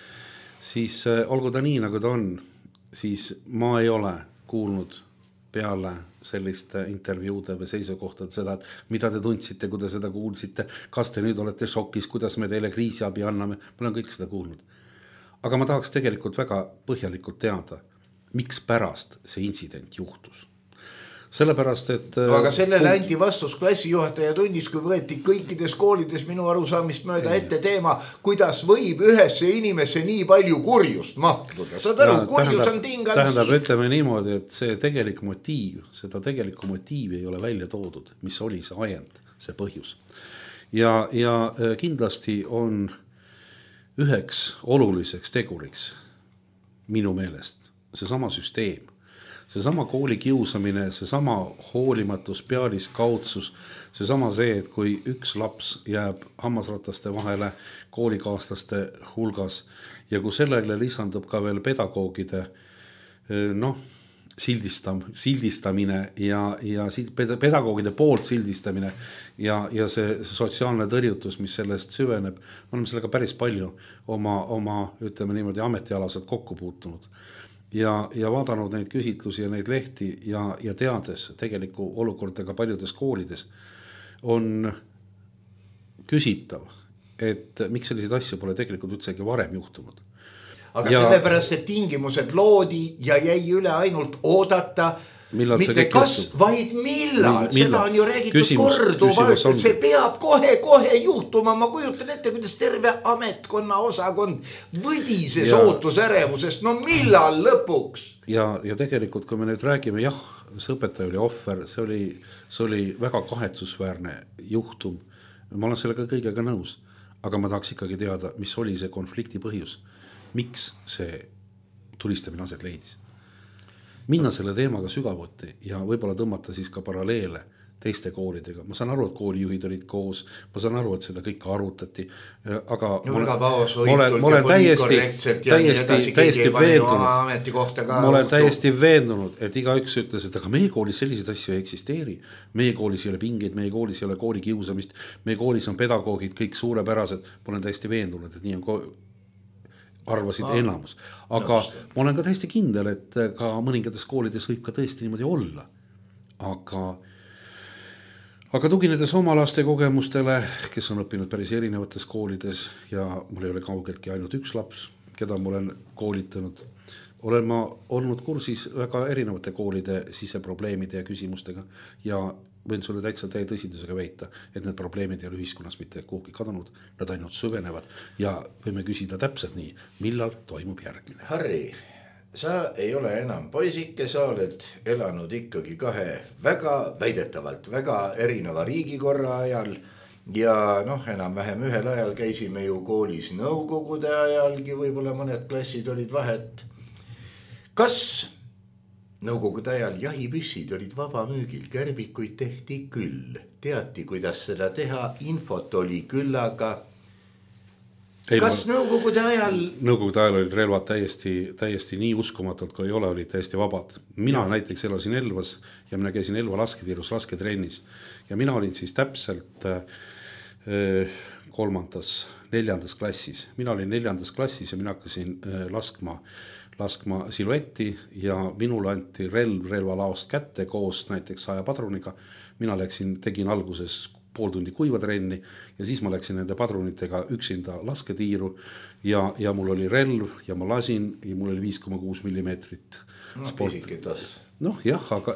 siis olgu ta nii, nagu ta on, siis ma ei ole kuulnud peale selliste intervjuude või seisukohtad seda, et mida te tundsite, kui te seda kuulsite, kas te nüüd olete šokis, kuidas me teile kriisiabi anname, ma olen kõik seda kuulnud. Aga ma tahaks tegelikult väga põhjalikult teada, miks pärast see intsident juhtus. Sellepärast, et... No, aga sellele anti vastus klassijuhataja tunnis, kui võeti kõikides koolides minu arusaamist mööda ette teema, kuidas võib ühesse inimesse nii palju kurjust mahtuda. Saad aru, kurjus on tingad tähendab, siit. Ütleme niimoodi, et see tegelik motiiv, seda tegelikku motiivi ei ole välja toodud, mis oli see ajend, see põhjus. Ja, ja kindlasti on üheks oluliseks teguriks minu meelest seesama süsteem. Seesama kooli kiusamine, seesama hoolimatus, pealiskaudsus, seesama see, et kui üks laps jääb hammasrataste vahele koolikaaslaste hulgas ja kui sellele lisandub ka veel pedagoogide noh, sildistam, sildistamine ja, ja pedagoogide poolt sildistamine ja, ja see, see sotsiaalne tõrjutus, mis sellest süveneb, me oleme sellega päris palju oma, oma ütleme niimoodi ametialaselt kokku puutunud. Ja, ja vaadanud neid küsitlusi ja neid lehti ja, ja teades tegeliku olukordadega paljudes koolides on küsitav, et miks selliseid asju pole tegelikult üldse varem juhtunud. Aga ja, sellepärast, et tingimused loodi ja jäi üle ainult oodata, millal mitte kas, vaid millal, millal, seda on ju räägitud küsimus, korduvalt, et see peab kohe-kohe juhtuma, ma kujutan ette, kuidas terve ametkonna osakond võdises ja, ootusärevusest, no millal lõpuks? Ja, ja tegelikult, kui me nüüd räägime, jah, see õpetaja oli ohver, see oli, see oli väga kahetsusväärne juhtum, ma olen sellega kõigega nõus, aga ma tahaks ikkagi teada, mis oli see konflikti põhjus, miks see tulistamine aset leidis. Minna selle teemaga sügavuti ja võib-olla tõmmata siis ka paralleele teiste koolidega. Ma saan aru, et koolijuhid olid koos, ma saan aru, et seda kõike arutati, aga no, ma, olen, ma olen täiesti, täiesti, täiesti veendunud, ma olen täiesti veendunud, et igaüks ütles, et aga meie koolis selliseid asju ei eksisteeri. Meie koolis ei ole pingeid, meie koolis ei ole kooli kiusamist, meie koolis on pedagoogid kõik suurepärased. Ma olen täiesti veendunud, et nii on ko- arvasid ah, enamus. Aga nõustu. Ma olen ka täiesti kindel, et ka mõningates koolides võib ka tõesti niimoodi olla. Aga, aga tuginedes oma laste kogemustele, kes on õppinud päris erinevates koolides ja mul ei ole kaugeltki ainult üks laps, keda ma olen koolitanud, olen ma olnud kursis väga erinevate koolide siseprobleemide ja küsimustega ja võin sulle täitsa täie tõsidusega veita, et need probleemid ei ole ühiskonnas mitte kuhugi kadunud, nad ainult süvenevad ja võime küsida täpselt nii, millal toimub järgmine. Harri, sa ei ole enam poisike, sa oled elanud ikkagi kahe väga väidetavalt, väga erineva riigikorra ajal ja noh, enam-vähem ühel ajal käisime ju koolis nõukogude ajalgi, võib-olla mõned klassid olid vahet. Kas nõukogude ajal jahipüssid olid vabamüügil, kärbikuid tehti küll, teati, kuidas seda teha, infot oli küll, aga ei, kas ma... nõukogude ajal... Nõukogude ajal olid relvad täiesti, täiesti nii uskumatult, kui ei ole, olid täiesti vabad. Mina ja. näiteks elasin Elvas ja mina käisin Elva lasketiirus lasketrennis ja mina olin siis täpselt äh, kolmandas, neljandas klassis. Mina olin neljandas klassis ja mina hakkasin äh, laskma laskma siluetti ja minule anti relv relvalaost kätte koos näiteks saja padruniga. Mina läksin, tegin alguses pool tundi kuivatrenni ja siis ma läksin nende padrunitega üksinda lasketiiru ja, ja mul oli relv ja ma lasin ja mul oli viis koma kuus millimeetrit. No pisiketas. Noh jah, aga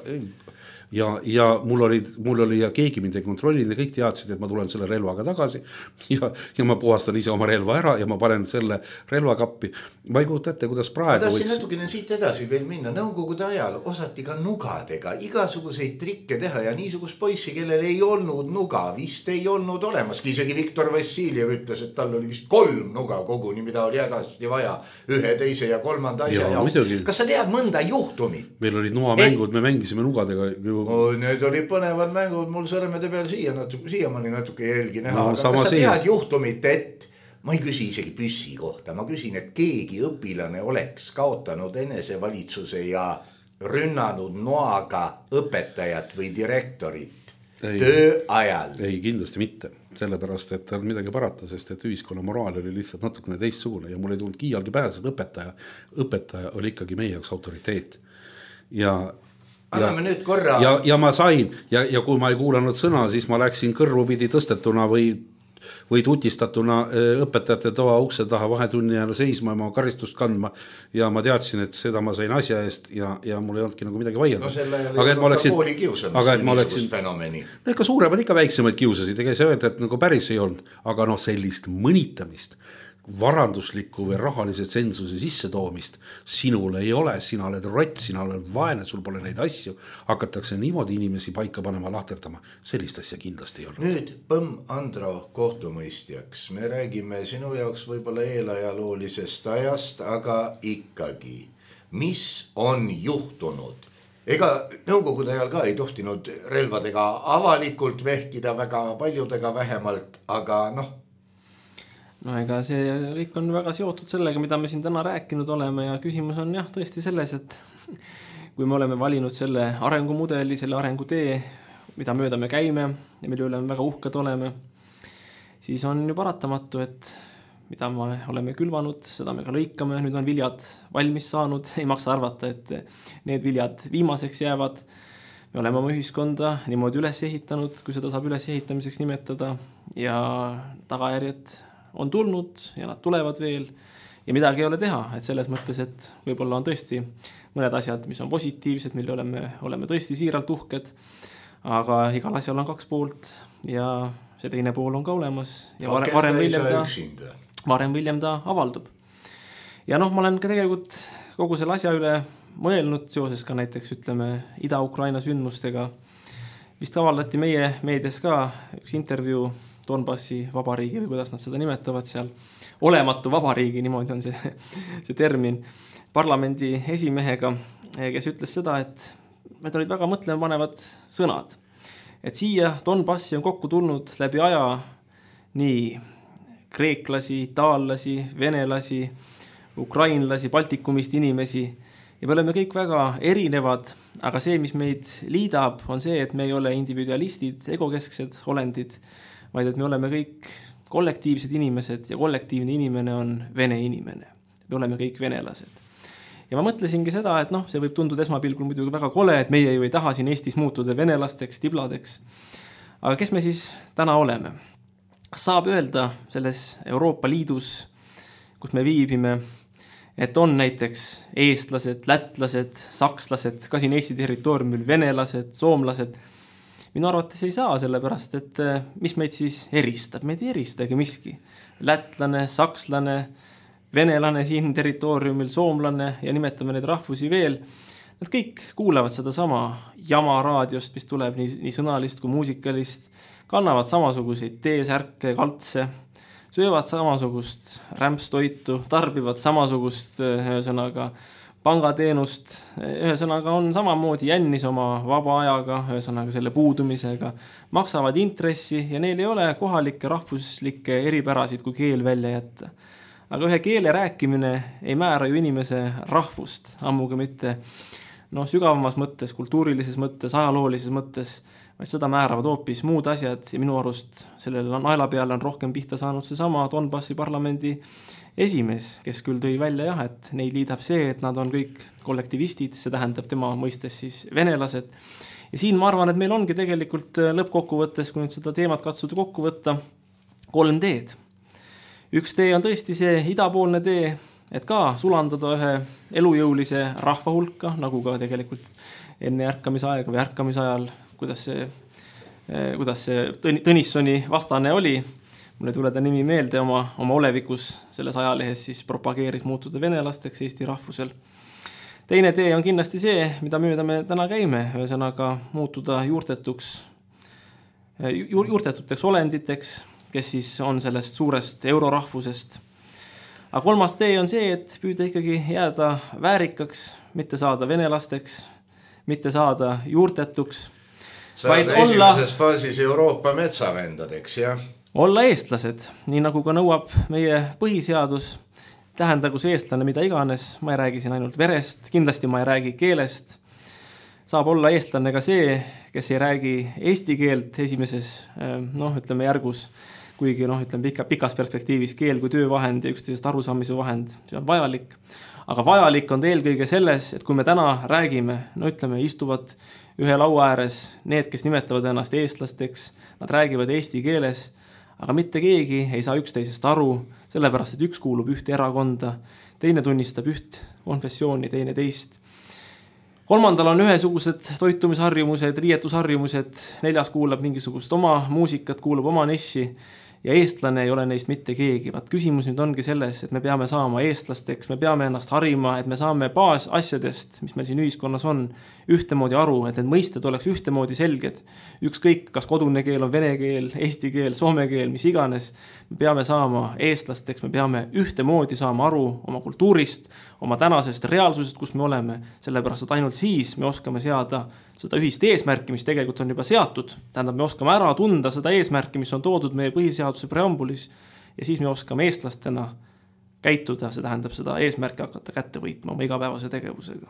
ja, ja mul oli, mul oli ja keegi mind ei kontrollinud ja kõik teadsid, et ma tulen selle relvaga tagasi ja, ja ma puhastan ise oma relva ära ja ma panen selle relvakappi. Ma ei kujuta ette, kuidas praegu ma tahtsin natukene siit edasi veel minna. Nõukogude ajal osati ka nugadega igasuguseid trikke teha ja niisugust poissi, kellel ei olnud nuga, vist ei olnud olemas. Isegi Viktor Vassiljev ütles, et tal oli vist kolm nuga koguni, mida oli hädasti vaja ühe, teise ja kolmanda asja ja, jaoks. Kas sa tead mõnda juhtumit? Meil oli noamängud, et... me mängisime nugadega. Oh, need oli põnevad mängud, mul sõrmede peal siia natuke, siiamaani natuke jälgi näha. No, aga kas sa tead siin juhtumit, et ma ei küsi isegi püssi kohta, ma küsin, et keegi õpilane oleks kaotanud enesevalitsuse ja rünnanud noaga õpetajat või direktorit ei, töö ajal? Ei, kindlasti mitte. Sellepärast, et tal midagi parata, sest et ühiskonna moraal oli lihtsalt natukene teistsugune ja mul ei tulnud kiialgi pääse, et õpetaja, õpetaja oli ikkagi meie jaoks autoriteet. Ja Ja, ja, ja ma sain ja, ja kui ma ei kuulanud sõna, siis ma läksin kõrvupidi tõstetuna või, või tutistatuna õpetajate toa ukse taha vahetunni ajal seisma ja ma karistust kandma ja ma teadsin, et seda ma sain asja eest ja, ja mul ei olnudki nagu midagi vaielda. No selle ei olnud ka kooli kiusamist niisugust fenomeni. No ikka suuremad ikka väiksemaid kiusasid, ega ei saa öelda, et nagu päris ei olnud, aga noh sellist mõnitamist, varanduslikku või rahalise tsensuse sisse toomist sinul ei ole, sina oled rott, sina oled vaene, sul pole neid asju, hakatakse niimoodi inimesi paika panema, lahterdama, sellist asja kindlasti ei olnud. Nüüd Põmm Andro kohtumõistjaks, me räägime sinu jaoks võib-olla eelajaloolisest ajast, aga ikkagi, mis on juhtunud? Ega nõukogude ajal ka ei tohtinud relvadega avalikult vehkida, väga paljudega vähemalt, aga noh, no ega see kõik on väga seotud sellega, mida me siin täna rääkinud oleme ja küsimus on jah tõesti selles, et kui me oleme valinud selle arengumudeli, selle arengutee, mida mööda me käime ja mille üle me väga uhked oleme, siis on ju paratamatu, et mida me oleme külvanud, seda me ka lõikame, nüüd on viljad valmis saanud, ei maksa arvata, et need viljad viimaseks jäävad. Me oleme oma ühiskonda niimoodi üles ehitanud, kui seda saab üles ehitamiseks nimetada ja tagajärjed on tulnud ja nad tulevad veel ja midagi ei ole teha, et selles mõttes, et võib-olla on tõesti mõned asjad, mis on positiivsed, mille oleme, oleme tõesti siiralt uhked, aga igal asjal on kaks poolt ja see teine pool on ka olemas ja varem, varem, viljem ta, varem viljem ta avaldub. Ja noh, ma olen ka tegelikult kogu selle asja üle mõelnud seoses ka näiteks, ütleme, Ida-Ukraina sündmustega. Vist avaldati meie meedias ka üks intervjuu Donbassi vabariigi või kuidas nad seda nimetavad seal, olematu vabariigi, niimoodi on see, see termin, parlamendi esimehega, kes ütles seda, et need olid väga mõtlema panevad sõnad. Et siia Donbassi on kokku tulnud läbi aja nii kreeklasi, itaallasi, venelasi, ukrainlasi, baltikumist inimesi ja me oleme kõik väga erinevad, aga see, mis meid liidab, on see, et me ei ole individualistid, egokesksed olendid, vaid et me oleme kõik kollektiivsed inimesed ja kollektiivne inimene on vene inimene. Me oleme kõik venelased. Ja ma mõtlesingi seda, et noh, see võib tunduda esmapilgul muidugi väga kole, et meie ju ei taha siin Eestis muutuda venelasteks, tibladeks. Aga kes me siis täna oleme? Kas saab öelda selles Euroopa Liidus, kus me viibime, et on näiteks eestlased, lätlased, sakslased, ka siin Eesti territooriumil venelased, soomlased. Minu arvates ei saa sellepärast, et mis meid siis eristab? Meid ei eristagi miski. Lätlane, sakslane, venelane siin territooriumil, soomlane ja nimetame neid rahvusi veel. Nad kõik kuulevad seda sama jama raadiost, mis tuleb nii, nii sõnalist kui muusikalist, kannavad samasuguseid teesärke, kaltse, söövad samasugust rämpstoitu, tarbivad samasugust ühesõnaga pangateenust, ühesõnaga on samamoodi jännis oma vaba ajaga, ühesõnaga selle puudumisega, maksavad intressi ja neil ei ole kohalikke rahvuslikke eripärasid, kui keel välja jätta. Aga ühe keele rääkimine ei määra ju inimese rahvust, ammuga mitte no, sügavamas mõttes, kultuurilises mõttes, ajaloolises mõttes, vaid seda määravad hoopis muud asjad ja minu arust sellele naela peale on rohkem pihta saanud see sama Donbassi parlamendi esimees, kes küll tõi välja jah, et neid liidab see, et nad on kõik kollektivistid, see tähendab tema mõistes siis venelased. Ja siin ma arvan, et meil ongi tegelikult lõppkokkuvõttes, kui nüüd seda teemat katsuda kokku võtta, kolm teed. Üks tee on tõesti see idapoolne tee, et ka sulandada ühe elujõulise rahva hulka, nagu ka tegelikult enne ärkamise aega või ärkamise ajal, kuidas see, kuidas see Tõnissoni vastane oli. Mulle ei tule ta nimi meelde oma, oma olevikus selles ajalehes siis propageeris muutuda venelasteks Eesti rahvusel. Teine tee on kindlasti see, mida mööda me täna käime, ühesõnaga muutuda juurtetuks, juur, juurtetuteks olenditeks, kes siis on sellest suurest eurorahvusest. Aga kolmas tee on see, et püüda ikkagi jääda väärikaks, mitte saada venelasteks, mitte saada juurtetuks. Saada esimeses olla... faasis Euroopa metsavendadeks, jah? Olla eestlased, nii nagu ka nõuab meie põhiseadus, tähendagu see eestlane mida iganes, ma ei räägi siin ainult verest, kindlasti ma ei räägi keelest. Saab olla eestlane ka see, kes ei räägi eesti keelt esimeses, noh, ütleme järgus, kuigi noh, ütleme pika, pikas perspektiivis keel kui töövahend ja üksteisest arusaamise vahend, see on vajalik. Aga vajalik on eelkõige selles, et kui me täna räägime, no ütleme, istuvad ühe laua ääres need, kes nimetavad ennast eestlasteks, nad räägivad eesti keeles, aga mitte keegi ei saa üksteisest aru, sellepärast, et üks kuulub ühte erakonda, teine tunnistab üht konfessiooni, teine teist. Kolmandal on ühesugused toitumisharjumused, riietusharjumused, neljas kuulab mingisugust oma muusikat, kuulub oma nissi ja eestlane ei ole neist mitte keegi. Vaat küsimus nüüd ongi selles, et me peame saama eestlasteks, me peame ennast harima, et me saame baas asjadest, mis meil siin ühiskonnas on, ühtemoodi aru, et need mõisted oleks ühtemoodi selged. Ükskõik, kas kodune keel on vene keel, eesti keel, soome keel, mis iganes, me peame saama eestlasteks, me peame ühtemoodi saama aru oma kultuurist, oma tänasest reaalsusest, kus me oleme, sellepärast, et ainult siis me oskame seada seda ühist eesmärki, mis tegelikult on juba seatud. Tähendab, me oskame ära tunda seda eesmärki, mis on toodud meie põhiseaduse preambulis ja siis me oskame eestlastena käituda, see tähendab seda eesmärki hakata kätte võitma oma igapäevase tegevusega.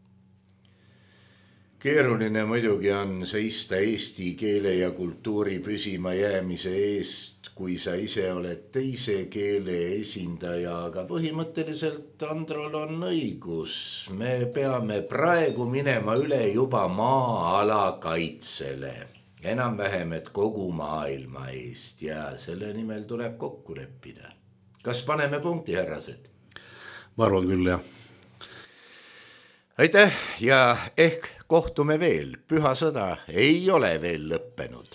Keeruline muidugi on seista eesti keele ja kultuuri püsima jäämise eest, kui sa ise oled teise keele esindaja, aga põhimõtteliselt Androl on õigus. Me peame praegu minema üle juba maa-ala kaitsele. Enam vähem, et kogu maailma eest ja selle nimel tuleb kokku leppida. Kas paneme punkti, härrased? Ma arvan küll, jah. Aitäh ja ehk kohtume veel. Püha sõda ei ole veel lõppenud.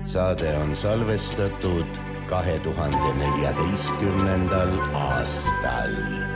saade on salvestatud kahe tuhande neljateistkümnendal aastal.